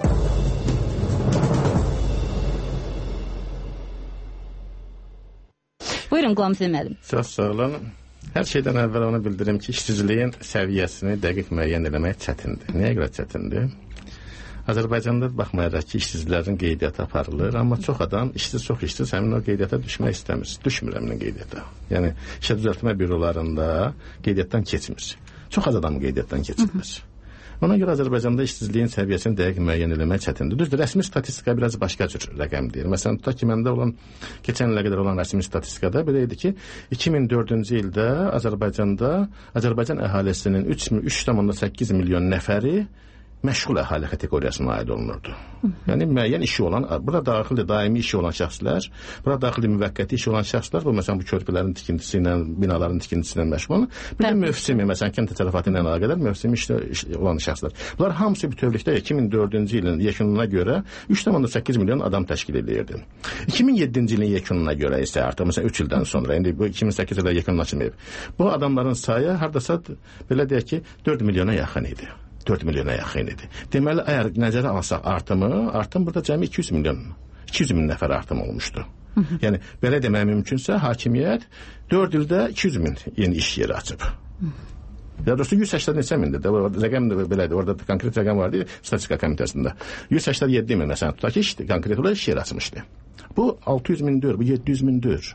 Buyurun Qulam Hüseyn müəllim. Çox sağ olun. Hər şeydən əvvəl onu bildirim ki, işsizliyin səviyyəsini dəqiq müəyyən eləmək çətindir. Nəyə görə çətindir? Azərbaycanda baxmayaraq ki, işsizlərin qeydiyyatı aparılır, amma çox adam işsiz, çox işsiz həmin o qeydiyyata düşmək istəmir. Düşmür həmin qeydiyyata. Yəni, işə düzəltmə bürolarında qeydiyyatdan keçmir. Çox az adam qeydiyyatdan keçirilir. Ona görə Azərbaycanda işsizliyin səviyyəsini dəqiq müəyyən eləmək çətindir. Düzdür, rəsmi statistika biraz başqa cür rəqəm deyir. Məsələn, tutaq ki, məndə olan, keçən ilə qədər olan rəsmi statistikada belə idi ki, 2004-cü ildə Azərbaycan əhalisinin 3,8 milyon nəfəri məşğul əhali kateqoriyasına aid olunurdu. Yəni müəyyən işi olan, burada daxildir daimi işi olan şəxslər, burada daxildir müvəqqəti işi olan şəxslər, bu məsələn bu körpülərin tikintisi ilə, binaların tikintisi ilə məşğul. Bir də mövsimi, məsələn kənd təsərrüfatı ilə əlaqədar mövsimi işdə olan şəxslər. Bunlar hamısı bütövlükdə 2004-cü ilin yekununa görə 3,8 milyon adam təşkil edirdi. 2007-ci ilin yekununa görə isə artıq məsələn 3 ildən sonra, indi bu 2008 ilə yekunlaşmayıb. Bu adamların sayı hardasa belə deyək ki 4 milyona yaxın idi. 4 milyona yaxın idi. Deməli, əgər nəzərə alsaq artım burada cəmi 200 min nəfər artım olmuşdu. Yəni, belə demək mümkünsə, hakimiyyət 4 ildə 200 min yeni iş yeri açıb. Ya doğrusu 180 neçə mindir. Rəqəm də belədir. Orada konkret rəqəm vardı statistika komitəsində. 187 min məsələn tutaq ki, konkret olaraq iş yeri açmışdı. Bu 600 mindir, bu 700 mindir.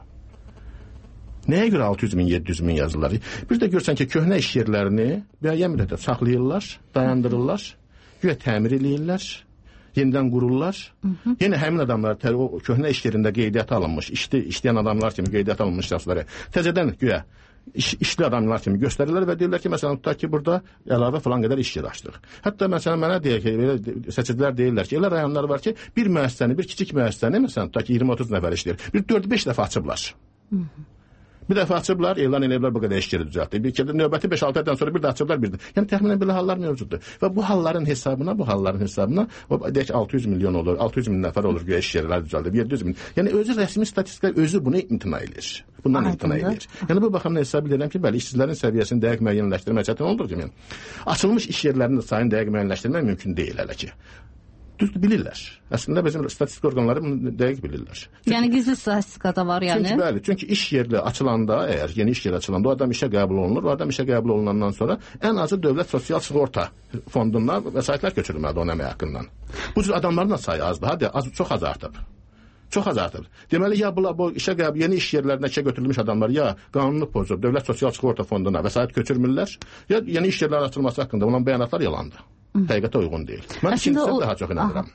Nəyə görə 600 min, 700 min yazırlar? Bir də görsən ki, köhnə iş yerlərini müəyyən müddətdə saxlayırlar, dayandırırlar, güya təmir eləyirlər, yenidən qururlar. Yenə həmin adamlar o köhnə iş yerində qeydiyyata alınmış, işləyən adamlar kimi qeydiyyata alınmış şəxsləri təzədən güya işli adamlar kimi göstərirlər və deyirlər ki, məsələn, tutaq ki, burada əlavə falan qədər iş yeri açdıq. Hətta məsələn, mənə deyək ki, seçicilər deyirlər ki, elə rayonlar var ki, bir müəssisəni, bir kiçik müəssisəni, məsələn, tutaq ki, 20-30 nəfər işləyir, bir 4-5 dəfə açıblar. Bir dəfə açıblar, elan eləyiblər bu qədər iş yeri düzəltdi. Bir kere növbəti 5-6 aydan sonra bir də açıblar bir də. Yəni təxminən belə hallar mövcuddur. Və bu halların hesabına o deyək 600 milyon olur, 600 min nəfər olur ki, iş yerləri düzəldir, 700 min. Yəni özü rəsmi statistika özü bunu imtina edir. Bundan imtina edir. Yəni bu baxımdan hesab edirəm ki, bəli, işsizlərin səviyyəsini dəqiq müəyyənləşdirmək çətin olur ki, açılmış iş yerlərinin sayını dəqiq müəyyənləşdirmək mümkün deyil hələ ki. Düzdür, bilirlər. Əslində bizim statistik orqanları bunu dəqiq bilirlər. Yəni gizli statistikada var yəni? Çünki iş yeri açılanda, əgər yeni iş yeri açılanda o adam işə qəbul olunur. O adam işə qəbul olunandan sonra ən azı dövlət sosial sığorta fondundan vəsaitlər köçürülməlidir onun əmək haqqından. Bu cür adamların da sayı azdır. Hadi, çox az artıb. Çox az artır. Deməli, ya bu yeni iş yerlərinə işə götürülmüş adamlar ya qanunu pozub, Dövlət Sosial Sığorta Fonduna vəsait köçürmürlər, ya yeni iş yerlərinin açılması haqqında olan bəyanatlar yalandır. Həqiqətə uyğun deyil. Mən ikincisi daha çox inanıram.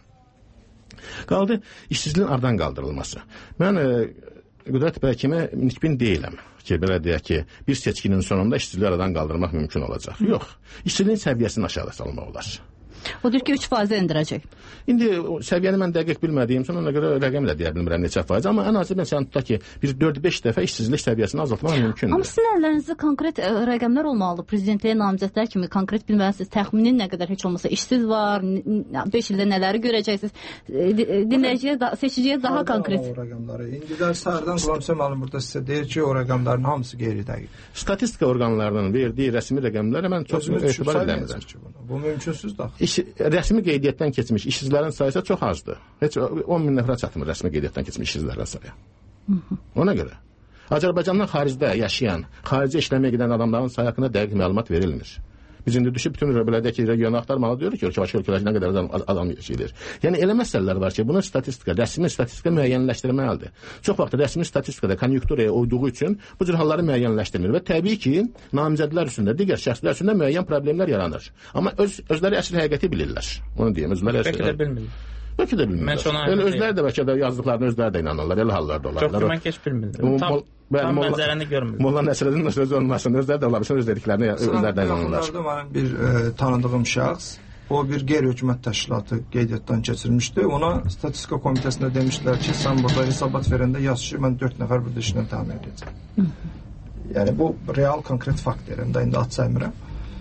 Qaldı işsizliyin aradan qaldırılması. Mən Qüdrət bəy kimi nikbin deyiləm ki, belə deyək ki, bir seçkinin sonunda işsizliyi aradan qaldırmaq mümkün olacaq. Yox, işsizliyin səviyyəsini aşağı salmaq olar. Odur ki, 3% endirəcək. İndi səviyyəni mən dəqiq bilmədiyim üçün ona görə rəqəm də deyə bilmirəm neçə faiz, amma ən azı məsələn tutaq ki, bir 4-5 dəfə işsizlik səviyyəsini azaltmaq mümkündür. Amma sizin əllərinizdə konkret rəqəmlər olmalıdır. Prezidentliyə namizədlər kimi konkret bilməlisiniz. Təxmini nə qədər heç olmasa işsiz var, 5 ildə nələri görəcəksiniz. Dinləyiciyə, seçiciyə daha konkret. O rəqəmləri. İndi səhərdən Qulamsəm müəllim burada sizə deyir ki, o rəqəmlərin hamısı qeyri-dəqiq. Statistika orqanlarının verdiyi rəsmi rəqəmlərə mən çox etibar edirəm. Bu mümkünsüz də. Rəsmi qeydiyyatdan keçmiş işsizlərin sayısı çox azdır. Heç 10 min nəfərə çatmır rəsmi qeydiyyatdan keçmiş işsizlərin sayı. Ona görə Azərbaycandan xaricdə yaşayan, xaricə işləməyə gedən adamların sayı haqqında dəqiq məlumat verilmir. Biz indi düşüb bütün belədəki regionu axtarmalı diyoruz ki, ölkə-ölkələr nə qədər adam yaşayır. Yəni elə məsələlər var ki, bunu statistika, rəsmi statistika müəyyənləşdirməlidir. Çox vaxt rəsmi statistikada konjunkturaya uyduğu üçün bu cür halları müəyyənləşdirmir və təbii ki, namizədlər üstündə, digər şəxslər üstündə müəyyən problemlər yaranır. Amma özləri əsl həqiqəti bilirlər. Onu deyim, özləri əsl. Bəlkə də bilmirlər. Bəlkə də bilmirlər. Yəni özləri də bəlkə də yazdıqlarını özləri də inanırlar. Elə hallar da olar. Çox mən heç bilmirəm. Tam mənzərəni görmürəm. Molla Nəsrəddin sözü olmasın, özləri də ola bilsin, öz dediklərini özləri də inanırlar. Mənim bir tanıdığım şəxs, o bir qeyri-hökumət təşkilatı qeydiyyatdan keçirmişdi. Ona statistika komitəsində demişdilər ki, sən burada hesabat verəndə yaz ki, mən 4 nəfər burada işlə təmin edəcəm. Yəni bu real, konkret fakt deyirəm də, indi ad saymışam.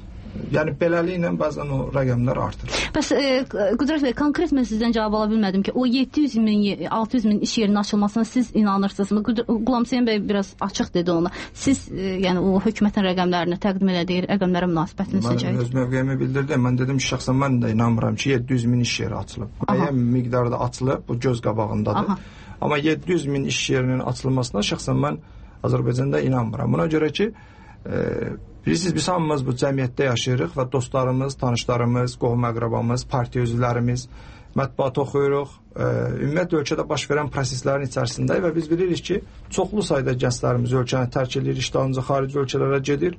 Yəni beləliklə bəzən o rəqəmlər artır. Bəs Qüdrət bəy, konkret mən sizdən cavab ala bilmədim ki, o 700 min, 600 min iş yerinin açılmasına siz inanırsınızmı? Qulamsiyən bəy biraz açıq dedi ona. Siz yəni o hökumətin rəqəmlərini təqdim elədiyi rəqəmlərə münasibətiniz necə? Mən öz mövqeyimi bildirdim. Mən dedim ki, şəxsən mən də inanmıram ki, 700 min iş yeri açılıb. Müəyyən miqdarda açılıb, bu göz qabağındadır. Amma 700 min iş yerinin açılmasına şəxsən mən Azərbaycanda inanmıram. Buna görə ki, bilirsiniz, biz hamımız bu cəmiyyətdə yaşayırıq və dostlarımız, tanışlarımız, qohum-əqrabamız, partiya üzvlərimiz, mətbuat oxuyuruq, ümumiyyətlə ölkədə baş verən proseslərin içərisində və biz bilirik ki, çoxlu sayda gənclərimiz ölkəni tərk edir, iştahınca xarici ölkələrə gedir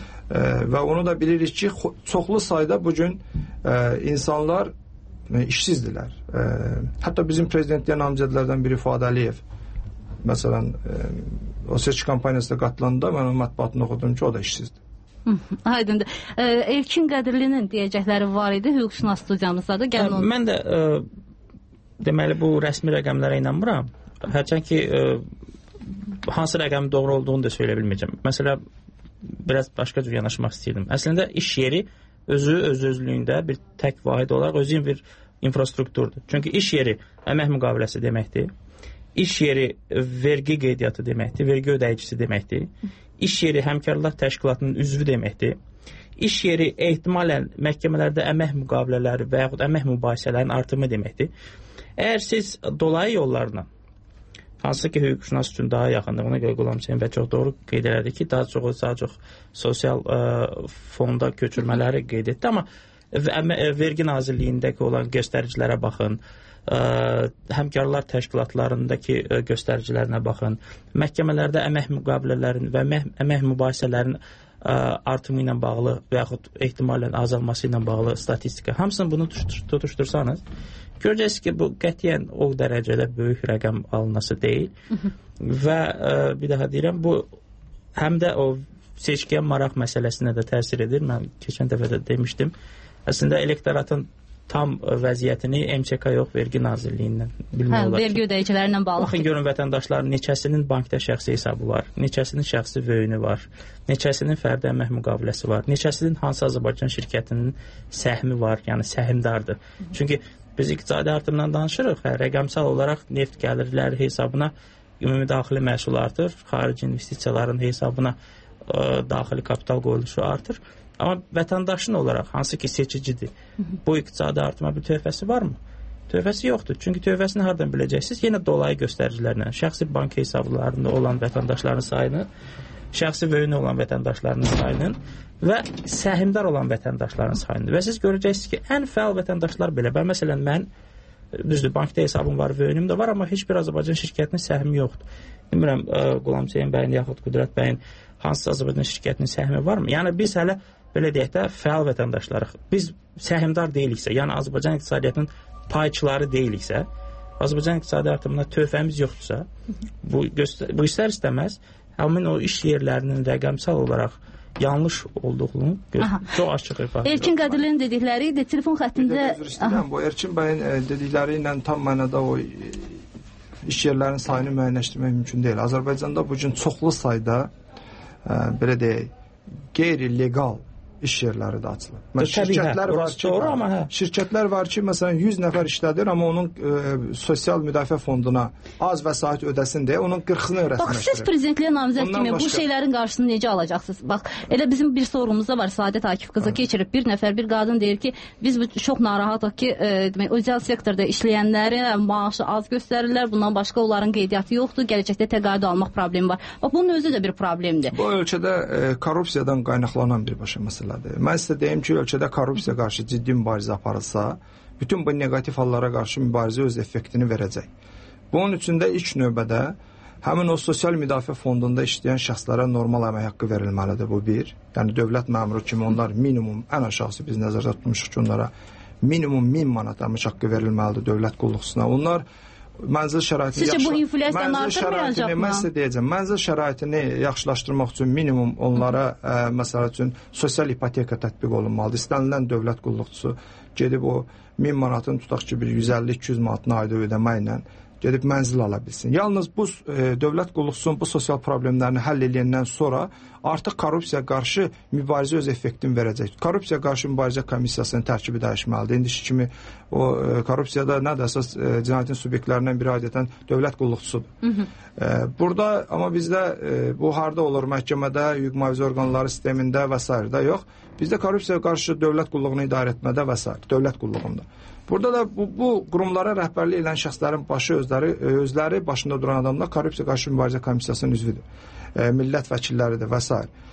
və onu da bilirik ki, çoxlu sayda bugün insanlar işsizdirlər. Hətta bizim prezidentliyə namizədlərdən biri Fuad Əliyev, məsələn, o seçki kampaniyasına qatılanda mən onun mətbuatını oxudum ki, o da işsizdir. Aydındır. Elkin Qədirlinin deyəcəkləri var idi, hüquqşünas studiyamızda da. Mən də deməli bu rəsmi rəqəmlərə inanmıram. Hərçənd ki, hansı rəqəmin doğru olduğunu da söyləyə bilməyəcəm. Məsələ, biraz başqa cür yanaşmaq istəyirdim. Əslində, iş yeri öz-özlüyündə bir tək vahid olaraq özün bir infrastrukturdur. Çünki iş yeri əmək müqaviləsi deməkdir. İş yeri vergi qeydiyyatı deməkdir, vergi ödəyicisi deməkdir. İş yeri həmkarlar təşkilatının üzvü deməkdir. İş yeri ehtimalən məhkəmələrdə əmək müqavilələri və yaxud əmək mübahisələrinin artımı deməkdir. Əgər siz dolayı yollarla, hansı ki hüquqşünas üçün daha yaxınlığına görə Qulamsiyən və çox doğru qeyd elədi ki, daha çox sosial fonda köçürmələri qeyd etdi, amma vergi nazirliyindəki olan göstəricilərə baxın, həmkarlar təşkilatlarındakı göstəricilərinə baxın, məhkəmələrdə əmək müqavilələrinin və əmək mübahisələrinin artımı ilə bağlı və yaxud ehtimalən azalması ilə bağlı statistika, hamısını bunu tutuştursanız, görəcəksiniz ki, bu qətiyyən o dərəcədə böyük rəqəm alınması deyil və bir daha deyirəm, bu həm də o seçkiyə maraq məsələsinə də təsir edir. Mən keçən dəfə də demişdim, əslində elektoratın tam vəziyyətini MÇK yox, vergi nazirliyindən bilmək olar. Vergi ödəyicilərindən bağlı. Baxın, görün vətəndaşların neçəsinin bankda şəxsi hesabı var, neçəsinin şəxsi vöyünü var, neçəsinin fərdi əmək müqaviləsi var, neçəsinin hansı Azərbaycan şirkətinin səhmi var, yəni səhmdardır. Çünki biz iqtisadi artımdan danışırıq, rəqəmsal olaraq neft gəlirləri hesabına ümumi daxili məhsul artır, xarici investisiyaların hesabına daxili kapital qoyuluşu artır. Amma vətəndaşın olaraq, hansı ki seçicidir, bu iqtisadi artıma bir töhfəsi varmı? Töhfəsi yoxdur. Çünki töhfəsini hardan biləcəksiniz? Yenə dolayı göstəricilərlə, şəxsi bank hesablarında olan vətəndaşların sayını, şəxsi vöyünü olan vətəndaşların sayının və səhmdar olan vətəndaşların sayını. Və siz görəcəksiniz ki, ən fəal vətəndaşlar belə. Məsələn, mən düzdür, bankda hesabım var, vöyünüm də var, amma heç bir Azərbaycan şirkətinin səhmi yoxdur. Bilmirəm, Qulam Hüseyn bəyin yaxud Qüdrət bəyin hansı Azərbaycan şirkətinin səhmi varmı? Yəni biz hələ belə deyək də fəal vətəndaşlarıq. Biz səhmdar deyiliksə, yəni Azərbaycan iqtisadiyyatının payçıları deyiliksə, Azərbaycan iqtisadi artımına töhfəmiz yoxdursa, bu istər-istəməz həmin o iş yerlərinin rəqəmsal olaraq yanlış olduğunu çox açıq ifadə edir. Elçin Qədirlinin dedikləri də telefon xəttində... Bu Elçin bəyin dedikləri ilə tam mənada o iş yerlərinin sayını müəyyənləşdirmək mümkün deyil. Azərbaycanda bu gün çoxlu sayda belə deyək, qeyri-legal iş yerləri də açılır. Şirkətlər var ki, məsələn 100 nəfər işlədir, amma onun sosial müdafiə fonduna az vəsait ödəsin deyə onun 40-ını rəsmiləşdirir. Bax, siz prezidentliyə namizəd kimi bu şeylərin qarşısını necə alacaqsınız? Bax, elə bizim bir sorumuz da var, Saadət Akif qızı keçirib, bir nəfər, bir qadın deyir ki, biz çox narahatıq ki, özəl sektorda işləyənlərin maaşı az göstərirlər, bundan başqa onların qeydiyyatı yoxdur, gələcəkdə təqaüd almaq problemi var. Bax, bunun özü də bir problemdir. Bu ölkədə korrupsiyadan qaynaqlanan birbaşa məsələ. Mən sizə deyim ki, ölkədə korrupsiya qarşı ciddi mübarizə aparılsa, bütün bu negativ hallara qarşı mübarizə öz effektini verəcək. Bunun üçün də ilk növbədə həmin o sosial müdafiə fondunda işləyən şəxslərə normal əmək haqqı verilməlidir, bu bir. Yəni dövlət məmuru kimi onlar minimum, ən aşağısı biz nəzərdə tutmuşuq ki, onlara minimum 1000 manat əmək haqqı verilməlidir dövlət qulluqçusuna. Onlar mənzil şəraitini mənzil şəraitini yaxşılaşdırmaq üçün minimum onlara məsəl üçün sosial ipoteka tətbiq olunmalıdır. İstənilən dövlət qulluqçusu gedib o 1000 manatın tutaq ki, bir 150-200 manatını ayda ödəməklə gedib mənzil ala bilsin. Yalnız bu dövlət qulluqçusunun bu sosial problemlərini həll edəndən sonra artıq korrupsiya qarşı mübarizə öz effektini verəcək. Korrupsiya qarşı mübarizə komissiyasının tərkibi dəyişməlidir. İndiki kimi o korrupsiyada nədir əsas cinayətin subyektlərindən biri adətən dövlət qulluqçusudur. Burada amma bizdə bu harda olur? Məhkəmədə, hüquq mühafizə orqanları sistemində və s. da yox. Bizdə korrupsiya qarşı dövlət qulluğunu idarə etmədə və s. dövlət qulluğunda. Burada da bu qurumlara rəhbərlik edən şəxslərin başı özləri başında duran adamlar korrupsiya qarşı mübarizə komissiyasının üzvüdür. Millət vəkilləridir və s.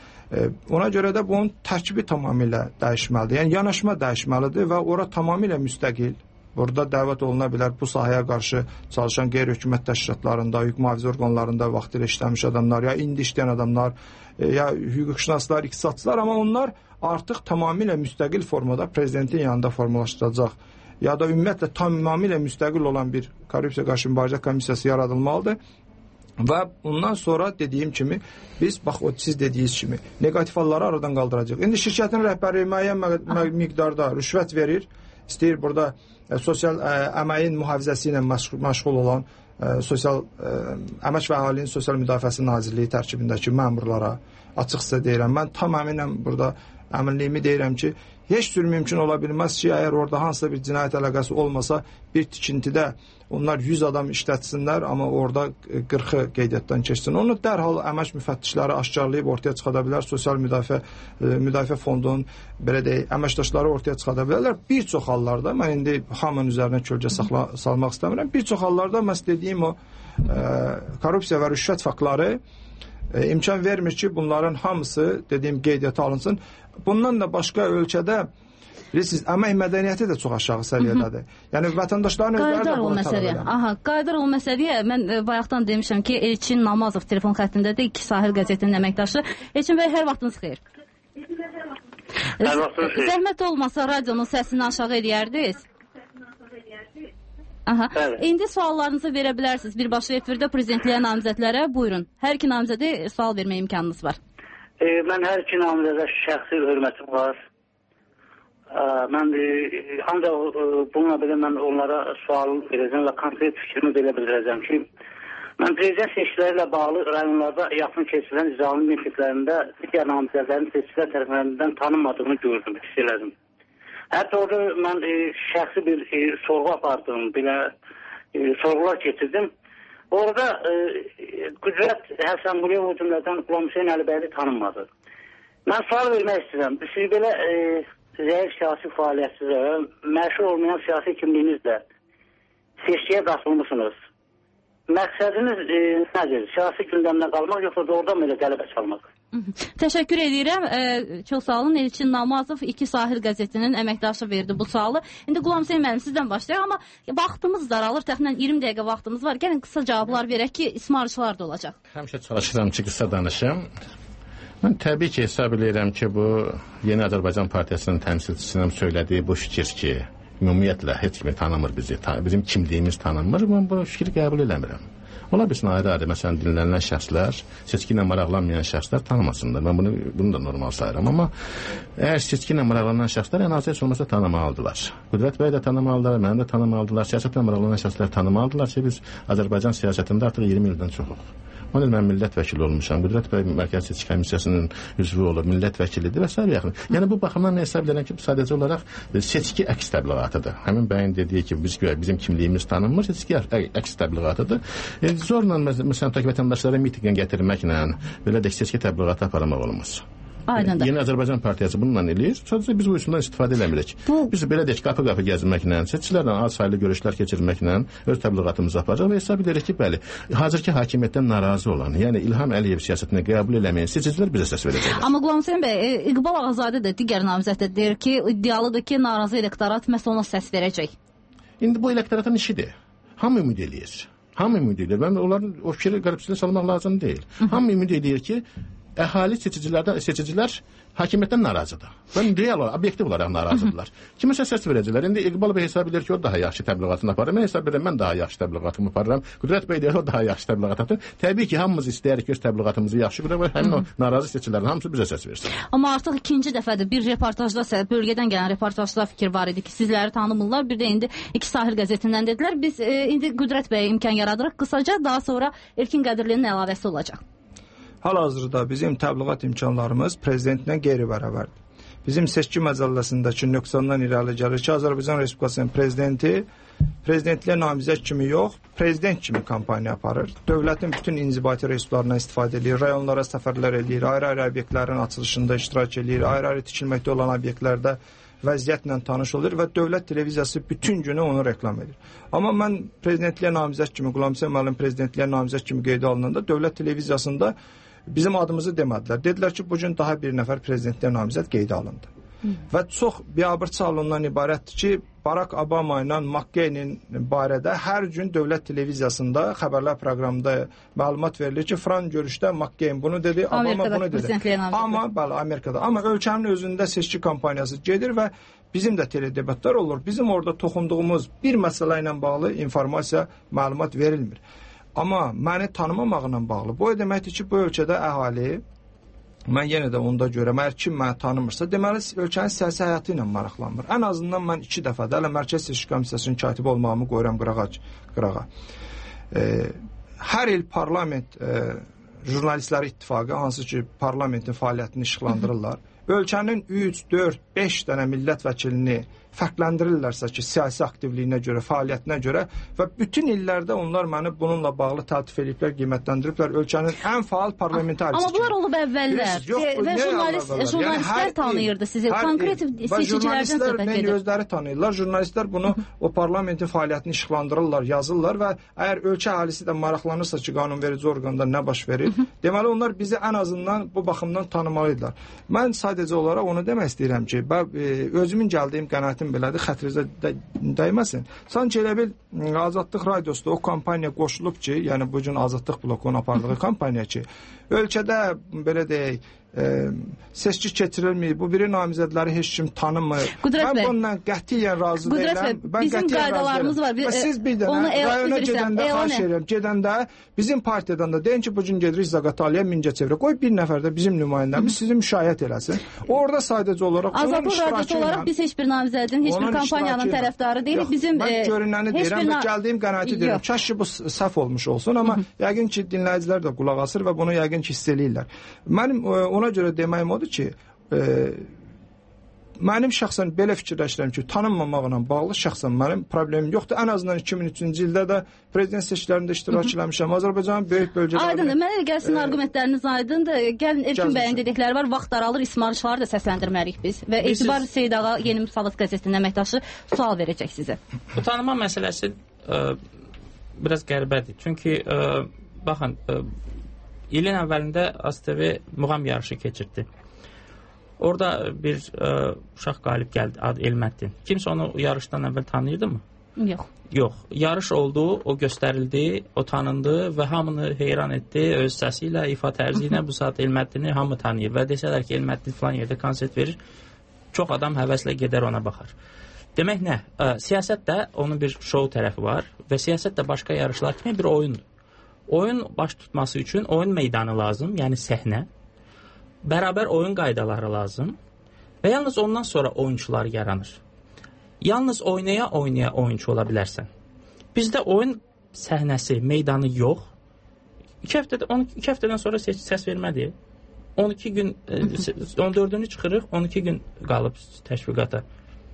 Ona görə də bunun tərkibi tamamilə dəyişməlidir. Yəni yanaşma dəyişməlidir və ora tamamilə müstəqil. Burada dəvət oluna bilər bu sahəyə qarşı çalışan qeyri-hökumət təşkilatlarında, hüquq mühafizə orqanlarında vaxtilə işləmiş adamlar, ya indi işləyən adamlar, ya hüquqşünaslar, iqtisadçılar, amma onlar artıq tamamilə müstəqil formada prezidentin yanında formalaşdıracaq, ya da ümumiyyətlə tamamilə müstəqil olan bir korrupsiya qarşı mübarizə komissiyası yaradılmalıdır. Və bundan sonra dediyim kimi biz, bax o siz dediyiniz kimi negativ halları aradan qaldıracaq. İndi şirkətin rəhbəri müəyyən miqdarda rüşvət verir, istəyir burada sosial əməyin mühafizəsi ilə məşğul olan Sosial Əmək və Əhalinin Sosial Müdafiəsi Nazirliyi tərkibindəki məmurlara açıq sizə deyirəm. Mən tamamilə burada əminliyimi deyirəm ki, heç cür mümkün ola bilməz ki, əgər orada hansısa bir cinayət əlaqəsi olmasa, bir tikintidə onlar 100 adam işlətsinlər, amma orada 40-ı qeydiyyatdan keçsin. Onu dərhal əmək müfəttişləri aşkarlayıb ortaya çıxada bilər, sosial müdafiə fondunun belə deyək, əməkdaşları ortaya çıxada bilərlər. Bir çox hallarda, mən indi hamının üzərinə kölgə salmaq istəmirəm, bir çox hallarda məhz dediyim o korrupsiya və rüşvət faktları imkan vermir ki, bunların hamısı dediyim qeydiyyata alınsın. Bundan da başqa ölkədə bilirsiniz, əmək mədəniyyəti də çox aşağı səviyyədədir. Yəni vətəndaşların özləri də bunu tələb edir. Qayıdar o məsələyə, mən bayaqdan demişəm ki, Elçin Namazov telefon xəttindədir, İki Sahil qəzetinin əməkdaşı. Elçin bəy, hər vaxtınız xeyir. Zəhmət olmasa radionun səsini aşağı edərdiniz. İndi suallarınızı verə bilərsiniz. Birbaşa efirdə prezidentliyə namizədlərə buyurun. Hər iki namizədə sual vermə imkanınız var. Mən hər iki namizədə şəxsi hörmətim var. Mən ancaq bununla belə mən onlara sual verəcəm və konkret fikrimi belə bildirəcəm ki, mən prezident seçkiləri ilə bağlı rayonlarda yaxın keçirilən icralı münifliklərində digər namizədlərin seçkilər tərəfindən tanınmadığını gördüm, hiss elədim. Hətta orada mən şəxsi bir sorğu apardım, belə sorğular keçirdim. Orada Qüdrət Həsənquliyev o cümlədən Qulam Hüseyn Əlibəyli tanınmadı. Mən sual vermək istəyirəm. Siz belə zəif siyasi fəaliyyətsizə, məşhur olmayan siyasi kimliyinizlə seçkiyə qatılmışsınız. məqsədiniz nədir? Siyasi gündəmdə qalmaq, yoxsa doğrudan belə qələbə çalmaq? Təşəkkür edirəm. Çox sağ olun. Elçin Namazov 2 Sahil qəzetinin əməkdaşı verdi bu sualı. İndi Qulam Hüseyn müəllim sizdən başlayaq, amma vaxtımız daralır. Təxminən 20 dəqiqə vaxtımız var. Gəlin qısa cavablar verək ki, ismarışlar da olacaq. Həmişə çalışıram ki, qısa danışım. Mən təbii ki, hesab edirəm ki, bu Yeni Azərbaycan Partiyasının təmsilçisinin söylədiyi bu fikir ki, ümumiyyətlə heç kimi tanımır bizi, bizim kimliyimiz tanınmır, mən bu fikri qəbul eləmirəm. Ola bilsin ayrı-ayrı, məsələn, dinlənilən şəxslər, seçki ilə maraqlanmayan şəxslər tanımasınlar. Mən bunu da normal sayıram. Amma əgər seçki ilə maraqlanan şəxslər ən azı heç olmasa tanımalıdırlar. Qüdrət bəy də tanımalıdırlar, məni də tanımalıdırlar. Siyasətlə maraqlanan şəxslər tanımalıdırlar ki, biz Azərbaycan siyasətində artıq 20 ildən çoxuq. Onun mən millət vəkili olmuşam. Qüdrət bəy Mərkəzi Seçki Komissiyasının üzvü olub, millət vəkilidir və s. yaxın. Yəni bu baxımdan nə hesab edirəm ki, sadəcə olaraq seçki əks təbliğatıdır. Həmin bəyin dediyi ki, bizim kimliyimiz tanınmır, seçki əks təbliğatıdır. Zorla məsələn vətəndaşlara mitinqə gətirməklə belə də seçki təbliğatı aparmaq olmaz. Aydındır. Yeni Azərbaycan Partiyası bununla eləyir. Sadəcə biz bu üsuldan istifadə eləmirik. Biz belə deyək, qapı-qapı gəzməklə, seçicilərlə az saylı görüşlər keçirməklə öz təbliğatımızı aparacaq və hesab edirik ki, bəli, hazırki hakimiyyətdən narazı olan, yəni İlham Əliyev siyasətini qəbul eləməyən seçicilər bizə səs verəcəklər. Amma Qulam Hüseyn bəy, İqbal Ağazadə də digər namizəd deyir ki, iddialıdır ki, narazı elektorat məhz ona səs verəcək. İndi bu elektoratın işidir. Hamı ümid eləyir. Hamı ümid eləyir. Mən onların o fikri qəribçiliyə salmaq lazım deyil. Hamı ümid eləyir ki, əhali seçicilər hakimiyyətdən narazıdır. Və real olaraq, obyektiv olaraq narazıdırlar. Kiməsə səs verəcəklər. İndi İqbal bəy hesab edir ki, o daha yaxşı təbliğatını aparır. Mən hesab edirəm, mən daha yaxşı təbliğatımı aparıram. Qüdrət bəy deyir, o daha yaxşı təbliğat atır. Təbii ki, hamımız istəyərik ki, öz təbliğatımızı yaxşı quraq və həmin o narazı seçicilərin hamısı bizə səs versin. Amma artıq ikinci dəfədir bir reportajda, bölgədən gələn reportajda fikir var idi ki, sizləri tanımırlar. Bir də indi 2 Sahil qəzetindən dedilər. Biz indi Qüdrət bəyə imkan yaradırıq. Qısaca daha sonra İlkin Qədirlinin əlavəsi olacaq. Hal-hazırda bizim təbliğat imkanlarımız prezidentlə qeyri-bərabərdir. Bizim seçki məcəlləsindəki nöqsandan irəli gəlir ki, Azərbaycan Respublikasının prezidentliyə namizəd kimi yox, prezident kimi kampaniya aparır. Dövlətin bütün inzibati resurslarından istifadə edir, rayonlara səfərlər edir, ayrı-ayrı obyektlərin açılışında iştirak edir, ayrı-ayrı tikilməkdə olan obyektlərdə vəziyyətlə tanış olur və dövlət televiziyası bütün günü onu reklam edir. Amma mən prezidentliyə namizəd kimi, Qulam Hüseyn müəllim prezidentliyə namizəd kimi qeydə alınanda dövlət televiziyasında bizim adımızı demədilər. Dedilər ki, bugün daha bir nəfər prezidentliyə namizəd qeydə alındı. Və çox biabırçı ondan ibarətdir ki, Barack Obama ilə McCain-in barədə hər gün dövlət televiziyasında xəbərlər proqramında məlumat verilir ki, Fran görüşdə McCain bunu dedi, Obama bunu dedi. Amma bəli, Amerikada. Amma ölkənin özündə seçki kampaniyası gedir və bizim də teledebatlar olur. Bizim orada toxunduğumuz bir məsələ ilə bağlı informasiya, məlumat verilmir. Amma məni tanımamaqla bağlı. Bu deməkdir ki, bu ölkədə əhali, mən yenə də onda görəm, əgər kim məni tanımırsa, deməli ölkənin siyasi həyatı ilə maraqlanmır. Ən azından mən 2 dəfədə hələ Mərkəzi Seçki Komissiyasının katibi olmağımı qoyuram qırağa. Hər il parlament jurnalistləri ittifaqı, hansı ki parlamentin fəaliyyətini işıqlandırırlar, ölkənin 3, 4, 5 dənə millət vəkilini fərqləndirirlərsə ki, siyasi aktivliyinə görə, fəaliyyətinə görə və bütün illərdə onlar məni bununla bağlı təltif ediblər, qiymətləndiriblər ölkənin ən faal parlamentarisi. Amma bunlar olub əvvəllər və jurnalistlər tanıyırdı sizi, konkret seçicilərdən söhbət edir. Özləri tanıyırlar, jurnalistlər bunu o parlamentin fəaliyyətini işıqlandırırlar, yazırlar və əgər ölkə əhalisi də maraqlanırsa ki, qanunverici orqanda nə baş verir, deməli onlar bizi ən azından bu baxımdan tanımalıdırlar. Mən sadəcə olaraq onu demək istəyirəm ki, özümün gəldiyim qənaətim belədir, xətrinizə dəyməsin. Sanki elə bil Azadlıq Radiosu'da o kampaniya qoşulub ki, yəni bugün Azadlıq blokunun apardığı kampaniya ki, ölkədə belə deyək, seçki keçirilməyib, bu biri namizədləri heç kim tanımır. Mən bununla qətiyyən razı deyiləm. Bizim qaydalarımız var. Siz bir dənə rayona gedəndə, xahiş edirəm, gedəndə bizim partiyadan da deyin ki, bugün gedirik Zaqatalıya, Mingəçevrə. Qoy bir nəfər də bizim nümayəndəmiz sizi müşayiət eləsin. Orada sadəcə olaraq Azadlıq Radiosu olaraq biz heç bir namizədin, heç bir kampaniyanın tərəfdarı deyilik. Mən görünəni deyirəm və gəldiyim qənaəti deyirəm. Kaş ki, bu səhv olmuş olsun, amma yəqin ki, dinləyicilər də qulaq asır və bunu yəqin ki, hiss eləyirlər. Mənim ona görə deməyim odur ki, mənim şəxsən belə fikirləşirəm ki, tanınmamaqla bağlı şəxsən mənim problemim yoxdur. Ən azından 2003-cü ildə də prezident seçkilərində iştirak eləmişəm. Azərbaycanın böyük bölgələrində. Aydındır. Mənə elə gəlsin argumentləriniz aydındır. Gəlin Elkin bəyin dedikləri var. Vaxt daralır, ismarışları da səsləndirməliyik biz. Və Etibar Seydağa Yeni Müsavat qəzetinin əməkdaşı sual verəcək sizə. Bu tanınma məsələsi biraz qəribədir. Çünki baxın, ilin əvvəlində ASTV muğam yarışı keçirdi. Orada bir uşaq qalib gəldi, adı Elməddin. Kimsə onu yarışdan əvvəl tanıyırdı mı? Yox. Yox. Yarış oldu, o göstərildi, o tanındı və hamını heyran etdi. Öz səsi ilə, ifa tərzi ilə bu saat Elməddini hamı tanıyır və desələr ki, Elməddin falan yerdə konsert verir, çox adam həvəslə gedər ona baxar. Demək nə? Siyasətdə onun bir şou tərəfi var və siyasət də başqa yarışlar kimi bir oyundur. Oyun baş tutması üçün oyun meydanı lazım, yəni səhnə. Bərabər oyun qaydaları lazım və yalnız ondan sonra oyunçular yaranır. Yalnız oynaya oyunçu ola bilərsən. Bizdə oyun səhnəsi, meydanı yox. 2 həftədən sonra səs vermədi. 12 gün, 14-ünü çıxırıq, 12 gün qalıb təşviqata.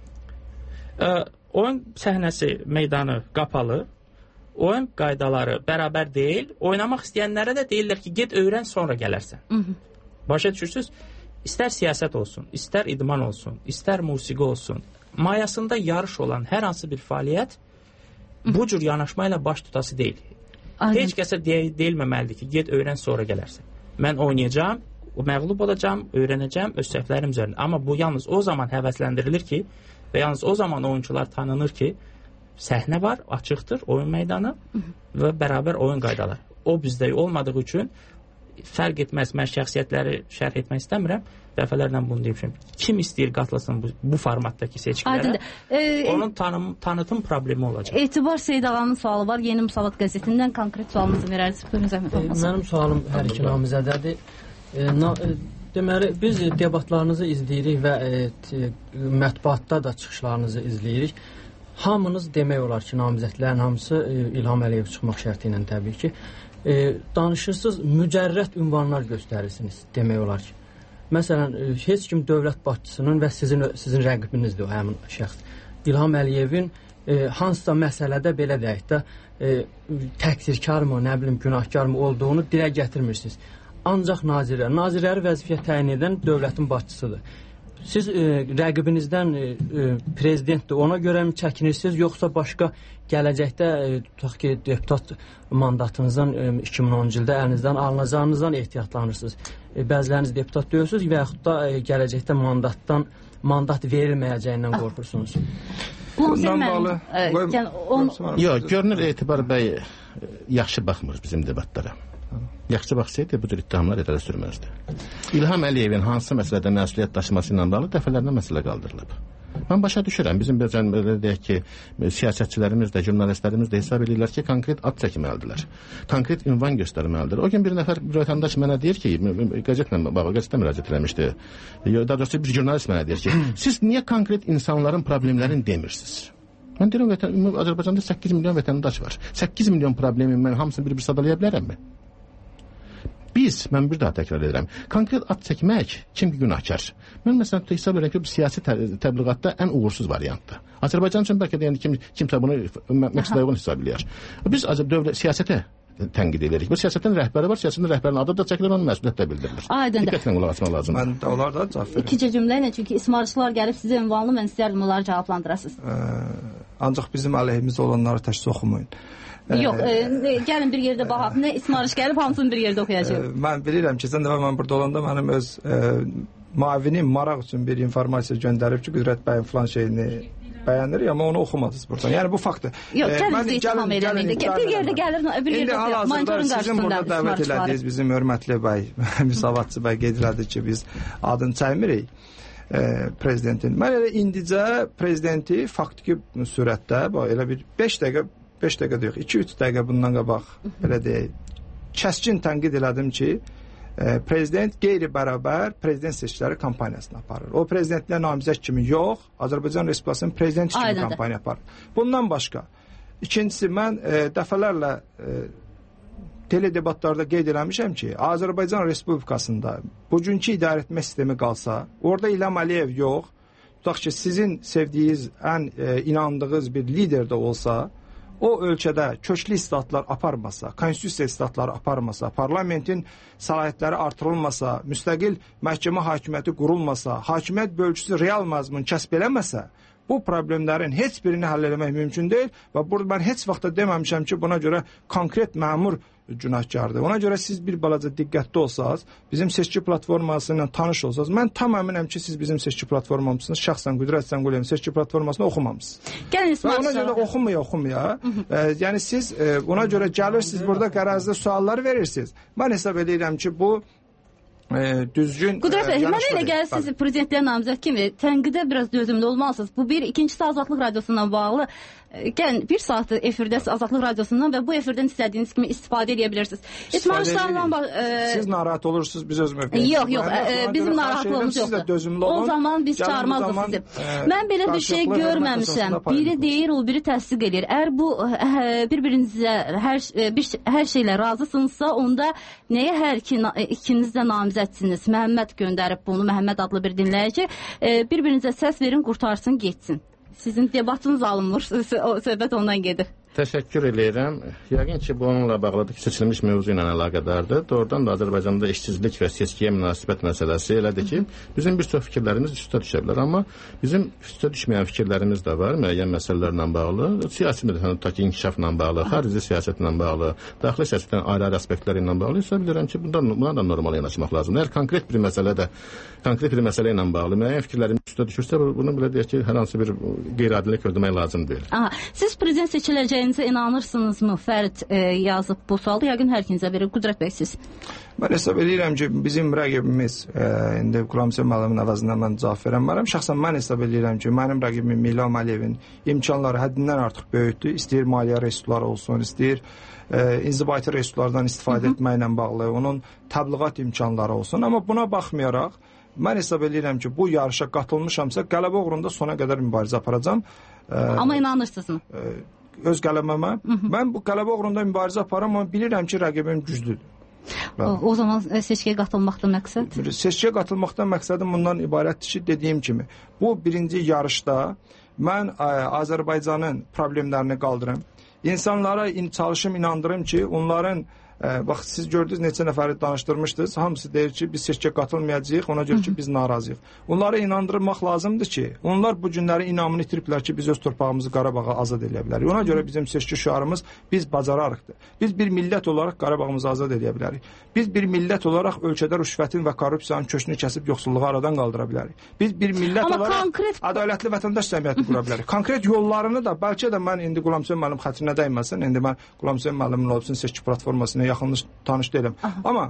Oyun səhnəsi, meydanı qapalı. Oyun qaydaları bərabər deyil. Oynamaq istəyənlərə də deyirlər ki, get öyrən, sonra gələrsən. Başa düşürsünüz? İstər siyasət olsun, istər idman olsun, istər musiqi olsun, mayasında yarış olan hər hansı bir fəaliyyət bu cür yanaşma ilə baş tutası deyil. Heç kəsə deyilməməlidir ki, get öyrən, sonra gələrsən. Mən oynayacağam, məğlub olacağam, öyrənəcəm öz səhvlərim üzərində. Amma bu yalnız o zaman həvəsləndirilir ki, və yalnız o zaman oyuncular tanınır ki, səhnə var, açıqdır, oyun meydanı və bərabər oyun qaydaları. O bizdə olmadığı üçün fərq etməz, mən şəxsiyyətləri şərh etmək istəmirəm, dəfələrlə bunu deymişəm. Kim istəyir qatılsın bu formatdakı seçkilərə, onun tanıtım problemi olacaq. Etibar Seydalanın sualı var, Yeni Müsavat qəzetindən konkret sualınızı verərsiniz. Mənim sualım hər iki namizədədir. Deməli, biz debatlarınızı izləyirik və mətbuatda da çıxışlarınızı izləyirik. Hamınız demək olar ki, namizədlərin hamısı İlham Əliyev çıxmaq şərti ilə təbii ki, danışırsınız, mücərrət ünvanlar göstərirsiniz, demək olar ki. Məsələn, heç kim dövlət başçısının və sizin rəqibinizdir o həmin şəxs. İlham Əliyevin hansısa məsələdə belə deyək də təqsirkarmı, nə bilim, günahkarmı olduğunu dilə gətirmirsiniz. Ancaq nazirləri vəzifəyə təyin edən dövlətin başçısıdır. Siz rəqibinizdən prezidentdir, ona görə mi çəkinirsiniz, yoxsa başqa gələcəkdə tutaq ki, deputat mandatınızdan 2010-cu ildə əlinizdən alınacağınızdan ehtiyatlanırsınız? Bəziləriniz deputat deyilsiniz və yaxud da gələcəkdə mandat verilməyəcəyindən qorxursunuz. Yox, görünür Etibar bəy yaxşı baxmır bizim debatlara. Yaxşı baxsaydı bu cür ittihamlar edərə sürməzdi. İlham Əliyevin hansı məsələdə məsuliyyət daşıması ilə bağlı dəfələrlə məsələ qaldırılıb. Mən başa düşürəm, bizim belə deyək ki, siyasətçilərimiz də, jurnalistlərimiz də hesab edirlər ki, konkret ad çəkməlidirlər. Konkret ünvan göstərməlidir. O gün bir nəfər vətəndaş mənə deyir ki, qəzetlə müraciət eləmişdi. Daha doğrusu bir jurnalist mənə deyir ki, siz niyə konkret insanların problemlərini demirsiniz? Mən deyirəm, Azərbaycanda 8 milyon vətəndaş var. 8 milyon problemin mən hamısını bir sadalaya bilərəmmi? Mən bir daha təkrar edirəm. Konkret ad çəkmək kim ki günahkar? Mən məsələn hesab edirəm ki, bu siyasi təbliğatda ən uğursuz variantdır. Azərbaycan üçün bəlkə də yəni kimsə bunu məqsədə uyğun hesab edir. Biz siyasətə tənqid edirik. Bu siyasətin rəhbəri var, siyasətin rəhbərinin adı da çəkilir, onun məsuliyyət də bildirilir. Diqqətlə qulaq asmaq lazımdır. Mən də onlar da cavab verirəm. İkicə cümlə ilə, çünki ismarışçılar gəlib sizə ünvanlı, mən istəyərdim onları cavablandırasınız. Ancaq bizim əleyhimizdə olanları tək oxumayın. Yox, gəlin bir yerdə baxaq. Nə ismarış gəlib, hamısını bir yerdə oxuyacaq. Mən bilirəm ki, sən dəfə mən burada olanda mənim öz müavinim maraq üçün bir informasiya göndərib ki, Qüdrət bəyin filan şeyini bəyənirik, amma onu oxumadınız buradan. Yəni bu faktdır. Yox, gəlin ittiham edən indi. Bir yerdə gəlir, bir yerdə oxuyaq. Monitorun qarşısında. Sizin burada dəvət elədiniz, bizim hörmətli bəy, Müsavatçı bəy qeyd elədi ki, biz adını çəkmirik prezidentin. Mən elə indicə prezidenti faktiki sürətdə, elə bir 5 dəqiqə deyək, 2-3 dəqiqə bundan qabaq, belə deyək, kəskin tənqid elədim ki, prezident qeyri-bərabər prezident seçkiləri kampaniyasını aparır. O prezidentlər namizəd kimi yox, Azərbaycan Respublikasının prezidenti kimi kampaniya aparır. Bundan başqa, ikincisi, mən dəfələrlə teledebatlarda qeyd eləmişəm ki, Azərbaycan Respublikasında bugünkü idarəetmə sistemi qalsa, orada İlham Əliyev yox, tutaq ki, sizin sevdiyiniz, ən inandığınız bir lider də olsa, o ölkədə köklü islahatlar aparmasa, konstitusiya islahatları aparmasa, parlamentin səlahiyyətləri artırılmasa, müstəqil məhkəmə hakimiyyəti qurulmasa, hakimiyyət bölgüsü real məzmun kəsb eləməsə, bu problemlərin heç birini həll etmək mümkün deyil və burada mən heç vaxt da deməmişəm ki, buna görə konkret məmur günahkardır. Ona görə siz bir balaca diqqətli olsanız, bizim seçki platforması ilə tanış olsanız, mən tam əminəm ki, siz bizim seçki platformamızını şəxsən Qüdrət Zənquliyevin seçki platformasını oxumamısınız. Ona görə oxumaya. Yəni siz ona görə gəlirsiniz, burada qərazda suallar verirsiniz. Mən hesab edirəm ki, bu düzgün Qüdrət bəy, mənə elə gəlir siz prezidentliyə namizəd kimi tənqidə biraz dözümlü olmalısınız. Bu bir, ikincisi Azadlıq Radiosundan bağlı. Gəlin, bir saat efirdəsiz Azadlıq Radiosundan və bu efirdən istədiyiniz kimi istifadə edə bilirsiniz. Siz narahat olursunuz, biz öz mövqeyimiz. Yox, bizim narahatlığımız yoxdur. O zaman biz çağırmazdıq sizi. Mən belə bir şey görməmişəm. Biri deyir, o biri təsdiq edir. Əgər bu bir-birinizə hər şeylə razısınızsa, onda nəyə hər ikiniz də namizədsiniz? Məhəmməd göndərib bunu, Məhəmməd adlı bir dinləyici. Bir-birinizə səs verin, qurtarsın, getsin. Sizin debatınız alınmır, söhbət ondan gedir. Təşəkkür edirəm. Yəqin ki, bu onunla bağlıdır ki, seçilmiş mövzu ilə əlaqədardır. Doğrudan da Azərbaycanda işsizlik və seçkiyə münasibət məsələsi elədir ki, bizim bir çox fikirlərimiz üstə düşə bilər. Amma bizim üstə düşməyən fikirlərimiz də var, müəyyən məsələlərlə bağlı, siyasi müddətindəki inkişafla bağlı, xarici siyasətlə bağlı, daxili siyasətin ayrı-ayrı aspektləri ilə bağlı. Hesab edirəm ki, buna da normal yanaşmaq lazımdır. Əgər konkret bir məsələ ilə bağlı müəyyən fikirlərimiz üstə düşürsə, bunu belə deyək ki, hər hansı bir qeyri-adilik ödəmək lazım deyil. Siz prezident seçiləcəyinizə inanırsınızmı? Fərid yazıb bu sualı. Yəqin hər ikinizə verir. Qüdrət bəy, siz? Mən hesab edirəm ki, bizim rəqibimiz, indi Qulamsel müəllimin əvəzindən mən cavab verəm. Şəxsən mən hesab edirəm ki, mənim rəqibim İlham Əliyevin imkanları həddindən artıq böyükdür. İstəyir maliyyə resursları olsun, istəyir inzibati resurslardan istifadə etməklə bağlı, onun təbliğat imkanları olsun. Amma buna baxmayaraq, mən hesab edirəm ki, bu yarışa qatılmışamsa, qələbə uğrunda sona qədər mübarizə aparacam. Amma inanırsınızmı? Öz qələbəmə. Mən bu qələbə uğrunda mübarizə aparam, amma bilirəm ki, rəqibim güclüdür. O zaman seçkiyə qatılmaqda məqsəd? Seçkiyə qatılmaqdan məqsədim bundan ibarətdir ki, dediyim kimi, bu birinci yarışda mən Azərbaycanın problemlərini qaldırım. İnsanlara çalışım, inandırım ki, onların bax, siz gördünüz, neçə nəfəri danışdırmışdınız. Hamısı deyir ki, biz seçkiyə qatılmayacağıq, ona görə ki, biz narazıyıq. Onları inandırmaq lazımdır ki, onlar bu günləri inamını itiriblər ki, biz öz torpağımızı Qarabağa azad edə bilərik. Ona görə bizim seçki şüarımız biz bacararıqdır. Biz bir millət olaraq Qarabağımızı azad edə bilərik. Biz bir millət olaraq ölkədə rüşvətin və korrupsiyanın köşünü kəsib yoxsulluğu aradan qaldıra bilərik. Biz bir millət olaraq ədalətli vətəndaş cəmiyyəti qura bilərik. Konkret yollarını da, bəlkə də mən indi Qulamsel müəllim xətrinə dəyməsin, indi mən Qulamsel müəllimin olsun seçki platformasına yaxın tanış deyiləm. Amma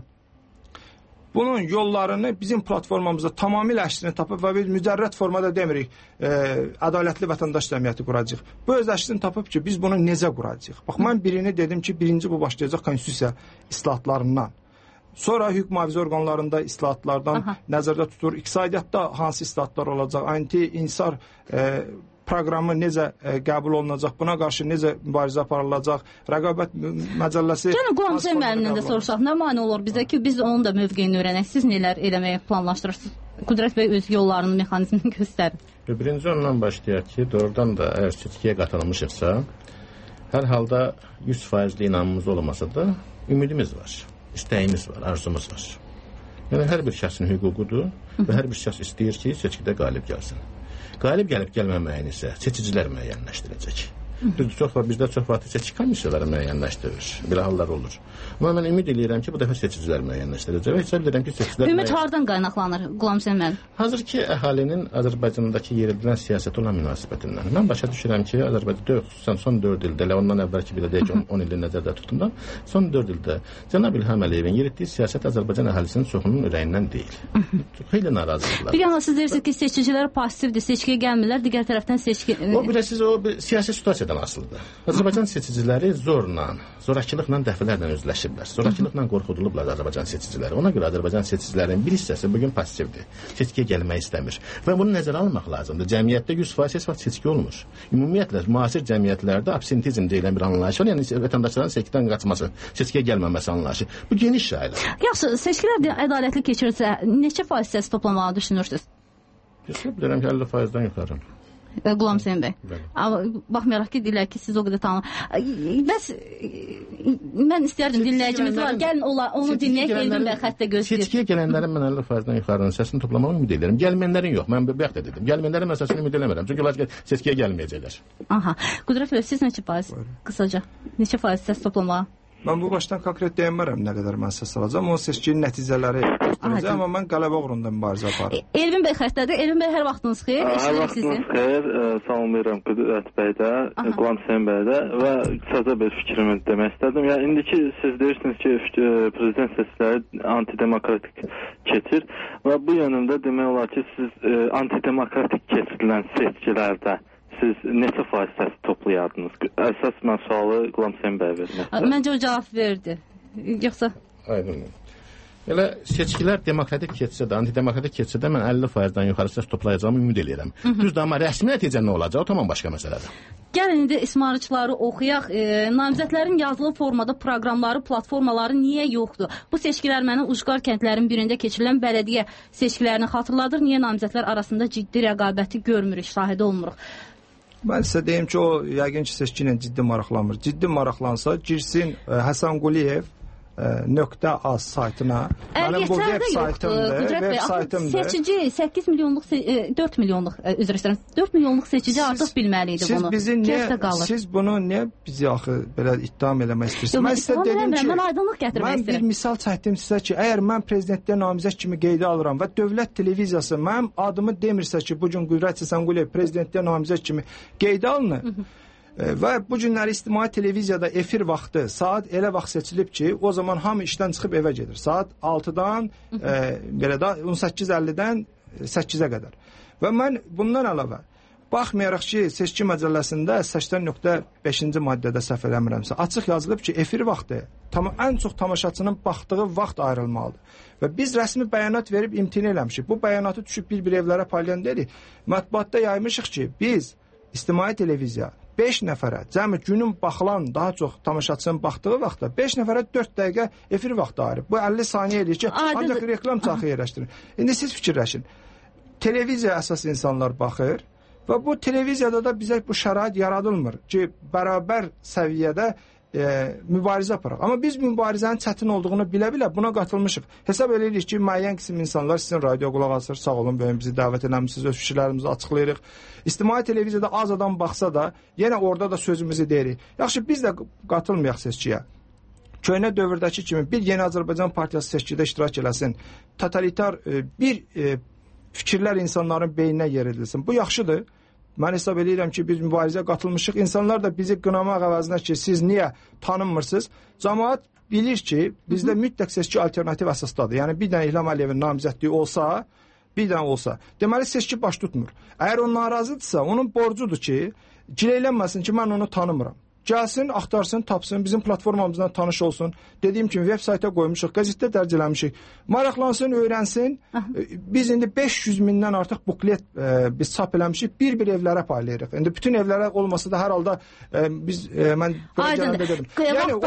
bunun yollarını bizim platformamızda tamamilə əksini tapıb və biz mücərrəd formada demirik, ədalətli vətəndaş cəmiyyəti quracaq. Bu öz əksini tapıb ki, biz bunu necə quracaq? Bax, mən birini dedim ki, birinci bu başlayacaq konstitusiya islahatlarından. Sonra hüquq mühafizə orqanlarında islahatlardan nəzərdə tutur. İqtisadiyyatda hansı islahatlar olacaq? Anti-insar proqramı necə qəbul olunacaq, buna qarşı necə mübarizə aparılacaq, rəqabət məcəlləsi... Yəni, Qulamsel müəllimdən də soruşaq, nə mani olur bizə ki, biz onun da mövqeyini öyrənək, siz nelər eləməyə planlaşdırırsınız? Qüdrət bəy öz yollarının mexanizmini göstərir. Birinci ondan başlayaq ki, doğrudan da əgər seçkiyə qatılmışıqsa, hər halda 100% inamımız olmasa da ümidimiz var, istəyimiz var, arzumuz var. Yəni, hər bir şəxsin hüququdur və hər bir şəxs istəyir ki, seçkidə qalib gəlsin. Qalib gəlib gəlməməyini isə seçicilər müəyyənləşdirəcək. Bizdə çox vaxt seçki komissiyaları müəyyənləşdirir. Belə hallar olur. Amma mən ümid edirəm ki, bu dəfə seçicilər müəyyənləşdirəcək və hesab edirəm ki, seçicilər... Ümid hardan qaynaqlanır, Qulamsel müəllim? Hazırki əhalinin Azərbaycandakı yeridilən siyasət olan münasibətindən. Mən başa düşürəm ki, Azərbaycanda xüsusən son 4 ildə, ondan əvvəlki belə deyək 10 ildə nəzərdə tutduğumda, son 4 ildə Cənab İlham Əliyevin yeritdiyi siyasət Azərbaycan əhalisinin çoxunun ürəyindən deyil. Xeyli narazıdırlar. Bir yana siz deyirsiniz ki, seçicilər passivdir, seçkiyə gəlmirlər, digər tərəfdən seçki... O siyasi situasiyadan asılıdır. Azərbaycan seçiciləri zorla, zorakılıqla dəfələrlə özləşiblər. Zorakılıqla qorxudulublar Azərbaycan seçiciləri. Ona görə Azərbaycan seçicilərinin bir hissəsi bugün passivdir. Seçkiyə gəlmək istəmir. Və bunu nəzərə almaq lazımdır. Cəmiyyətdə 100% heç vaxt seçki olmur. Ümumiyyətlə, müasir cəmiyyətlərdə absentizm deyilən bir anlayış var. Yəni, vətəndaşların seçkidən qaçması, seçkiyə gəlməməsi anlayışı. Bu geniş yayılır. Yaxşı, seçkilər ədalətli keçirsə, neçə faiz səs toplamağı düşünürsünüz? Bilirəm ki, 50%-dən yuxarı. Qulam Hüseyn bəy. Baxmayaraq ki, deyirlər ki, siz o qədər tanıyın. Bəs mən istərdim dinləyicimiz var. Gəlin onu dinləyək, Elvin bəy xəttə gözləyir. Seçkiyə gələnlərin mən 50%-dən yuxarının səsini toplamağa ümid edirəm. Gəlməyənlərin yox. Mən bayaq da dedim. Gəlməyənlərin məsələsini ümid eləmirəm. Çünki onlar seçkiyə gəlməyəcəklər. Aha. Qudrat bəy, siz neçə faiz? Qısaca. Neçə faiz səs toplamağa? Mən bu başdan konkret deyənmərəm nə qədər mən səs alacağam. O seçkinin nəticələri göstərəcək, amma mən qələbə uğrunda mübarizə aparıram. Elvin bəy xəttədir. Elvin bəy, hər vaxtınız xeyir. Hər vaxtınız xeyir. Salamlayıram Qudrat bəy də, Qulam Hüseyn bəy də və qısaca bir fikrimi demək istədim. Yəni indiki siz deyirsiniz ki, prezident seçkiləri antidemokratik keçir və bu yönündə demək olar ki, siz antidemokratik keçirilən seçkilərdə siz neçə faiz səs toplayardınız? Əsas mən sualı Qulam Hüseyn bəy vermək. Məncə o cavab verdi. Yoxsa? Aydın. Elə seçkilər demokratik keçsə də, antidemokratik keçsə də mən 50%-dən yuxarı səs toplayacağımı ümid edirəm. Düzdür, amma rəsmi nəticə nə olacaq? O tamam başqa məsələdir. Gəlin indi ismarıçıları oxuyaq. Namizədlərin yazılı formada proqramları, platformaları niyə yoxdur? Bu seçkilər mənə Ucqar kəndlərin birində keçirilən bələdiyyə seçkilərini xatırladır. Niyə namizədlər arasında ciddi rəqabəti görmürük, şahid olmuruq? Mən sizə deyim ki, o yəqin ki, seçki ilə ciddi maraqlanmır. Ciddi maraqlansa, girsin Həsən Quliyev .az saytına. Mənim bu web saytımdır. Seçici 8 milyonluq, 4 milyonluq, üzr istəyirəm, 4 milyonluq seçici artıq bilməli idi bunu. Siz bunu niyə bizi axı belə ittiham eləmək istəyirsiniz? Mən sizə dedim ki, mən aydınlıq gətirmək istəyirəm. Mən bir misal çəkdim sizə ki, əgər mən prezidentliyə namizəd kimi qeydə alıram və dövlət televiziyası mənim adımı demirsə ki, bu gün Qudrat Həsən Quliyev prezidentliyə namizəd kimi qeydə alınır, və bu günləri ictimai televiziyada efir vaxtı saat elə vaxt seçilib ki, o zaman hamı işdən çıxıb evə gedir. Saat 6-dan belə də 18:50-dən 8-ə qədər. Və mən bundan əlavə baxmayaraq ki, seçki məcəlləsində 80.5-ci maddədə səhv eləmirəmsə, açıq yazılıb ki, efir vaxtı ən çox tamaşaçının baxdığı vaxt ayrılmalıdır. Və biz rəsmi bəyanat verib imtina eləmişik. Bu bəyanatı düşüb bir evlərə paylayan deyilik. Mətbuatda yaymışıq ki, biz ictimai televiziya 5 nəfərə, cəmi günün baxılan daha çox tamaşaçının baxdığı vaxtda 5 nəfərə 4 dəqiqə efir vaxtı ayırıb. Bu 50 saniyə eləyir ki, ancaq reklam çaxı yerləşdirir. İndi siz fikirləşin. Televiziya əsas insanlar baxır və bu televiziyada da bizə bu şərait yaradılmır ki, bərabər səviyyədə mübarizə aparaq. Amma biz mübarizənin çətin olduğunu bilə-bilə buna qatılmışıq. Hesab edirik ki, müəyyən qism insanlar sizin radio qulaq asır, sağ olun, böyün bizi dəvət eləmişsiniz, öz fikirlərimizi açıqlayırıq. İctimai televiziyada az adam baxsa da, yenə orada da sözümüzü deyirik. Yaxşı, biz də qatılmayaq seçkiyə. Köhnə dövrdəki kimi bir Yeni Azərbaycan Partiyası seçkidə iştirak eləsin, totalitar bir fikirlər insanların beyninə yeridilsin. Bu yaxşıdır. Mən hesab edirəm ki, biz mübarizəyə qatılmışıq. İnsanlar da bizi qınamaq əvəzinə ki, siz niyə tanınmırsınız? Cəmaət bilir ki, bizdə mütləq seçki alternativ əsasdadır. Yəni, bir dənə İlham Əliyevin namizədliyi olsa, bir dənə olsa, deməli, seçki baş tutmur. Əgər o narazıdırsa, onun borcudur ki, gileylənməsin ki, mən onu tanımıram. Gəlsin, axtarsın, tapsın, bizim platformamızdan tanış olsun. Dediyim kimi, web sayta qoymuşuq, qəzetdə dərc eləmişik. Maraqlansın, öyrənsin. Biz indi 500 mindən artıq buklet biz çap eləmişik, bir-bir evlərə paylayırıq. İndi bütün evlərə olmasa da hər halda mən belə gələndə dedim. Yəni,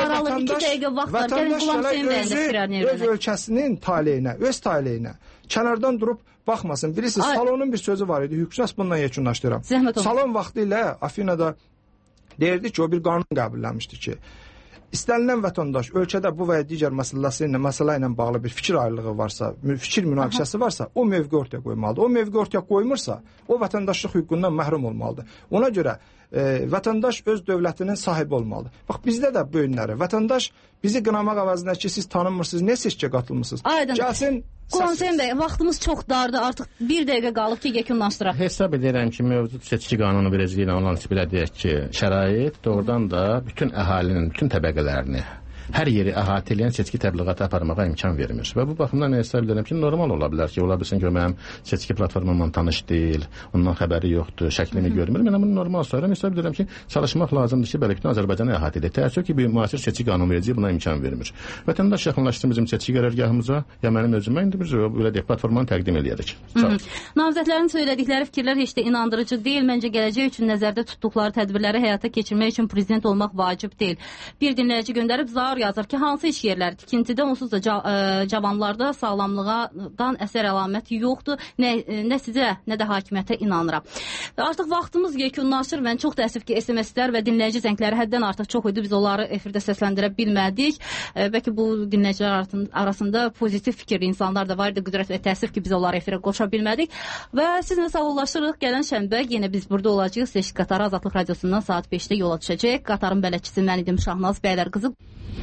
vətəndaş öz ölkəsinin taleyinə, öz taleyinə kənardan durub baxmasın. Bilirsiniz, Salonun bir sözü var idi, hüquqşünas bundan yekunlaşdıram. Salon vaxtı ilə Afinada deyirdi ki, o bir qanun qəbulləmişdi ki, istənilən vətəndaş ölkədə bu və ya digər məsələ ilə bağlı bir fikir ayrılığı varsa, fikir münaqişəsi varsa, o mövqe ortaya qoymalıdır. O mövqe ortaya qoymursa, o vətəndaşlıq hüququndan məhrum olmalıdır. Ona görə vətəndaş öz dövlətinin sahibi olmalıdır. Bax, bizdə də bu yönləri. Vətəndaş bizi qınamaq əvəzinə ki, siz tanınmırsınız, niyə seçkiyə qatılmısınız? Gəlsin, Qonsen bəy, vaxtımız çox dardı, artıq bir dəqiqə qalıb ki, yekunlaşdıraq. Hesab edirəm ki, mövcud seçki qanunu verəcəyi ilə olan belə deyək ki, şərait doğrudan da bütün əhalinin, bütün təbəqələrini, hər yeri əhatə edən seçki təbliğatı aparmağa imkan vermir. Və bu baxımdan hesab edirəm ki, normal ola bilər ki, ola bilsin ki, mənim seçki platformamla tanış deyil, ondan xəbəri yoxdur, şəklimi görmür. Mən bunu normal sayıram. Hesab edirəm ki, çalışmaq lazımdır ki, belə bütün Azərbaycanı əhatə edək. Təəssüf ki, bir müasir seçki qanunu verəcəyi buna imkan vermir. Vətəndaş yaxınlaşsın bizim seçki qərargahımıza, ya mənim özümə indi biz belə deyək, platformanı təqdim edəcəyik. Namizədlərin söylədikləri fikirlər heç də inandırıcı deyil. Məncə gələcək üçün nəzərdə tutduqları tədbirləri həyata keçirmək üçün prezident olmaq vacib deyil. Bir dinləyici göndərib, Zaur yazır ki, hansı iş yerləri tikintidə, onsuz da cavanlarda sağlamlıqdan əsər əlamət yoxdur. Nə sizə, nə də hakimiyyətə inanıram. Artıq vaxtımız yekunlaşır. Mən çox təəssüf ki, SMS-lər və dinləyici zəngləri həddən artıq çox idi. Biz onları efirdə səsləndirə bilmədik. Bəlkə bu dinləyicilər arasında pozitiv fikirli insanlar da var idi. Qüdrət və təəssüf ki, biz onları efirə qoşa bilmədik. Və sizinlə sağollaşırıq. Gələn şənbə yenə biz burada olacağıq. Seçki qatarı Azadlıq Radiosundan saat 5-də yola düşəcək. Qatarın bələdçisi mən idim, Şahnaz Bəylərqızı.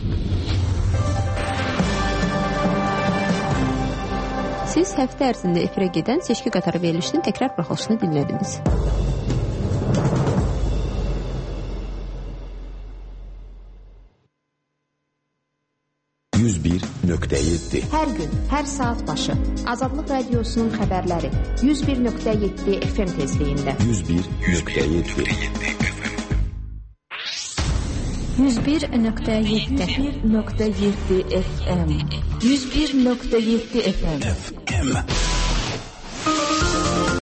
Siz həftə ərzində efirə gedən seçki qatarı verilişinin təkrar buraxılışını dinlədiniz. Hər gün, hər saat başı Azadlıq Radiosunun xəbərləri 101.7 FM tezliyində. 101.7 FM 101.7 FM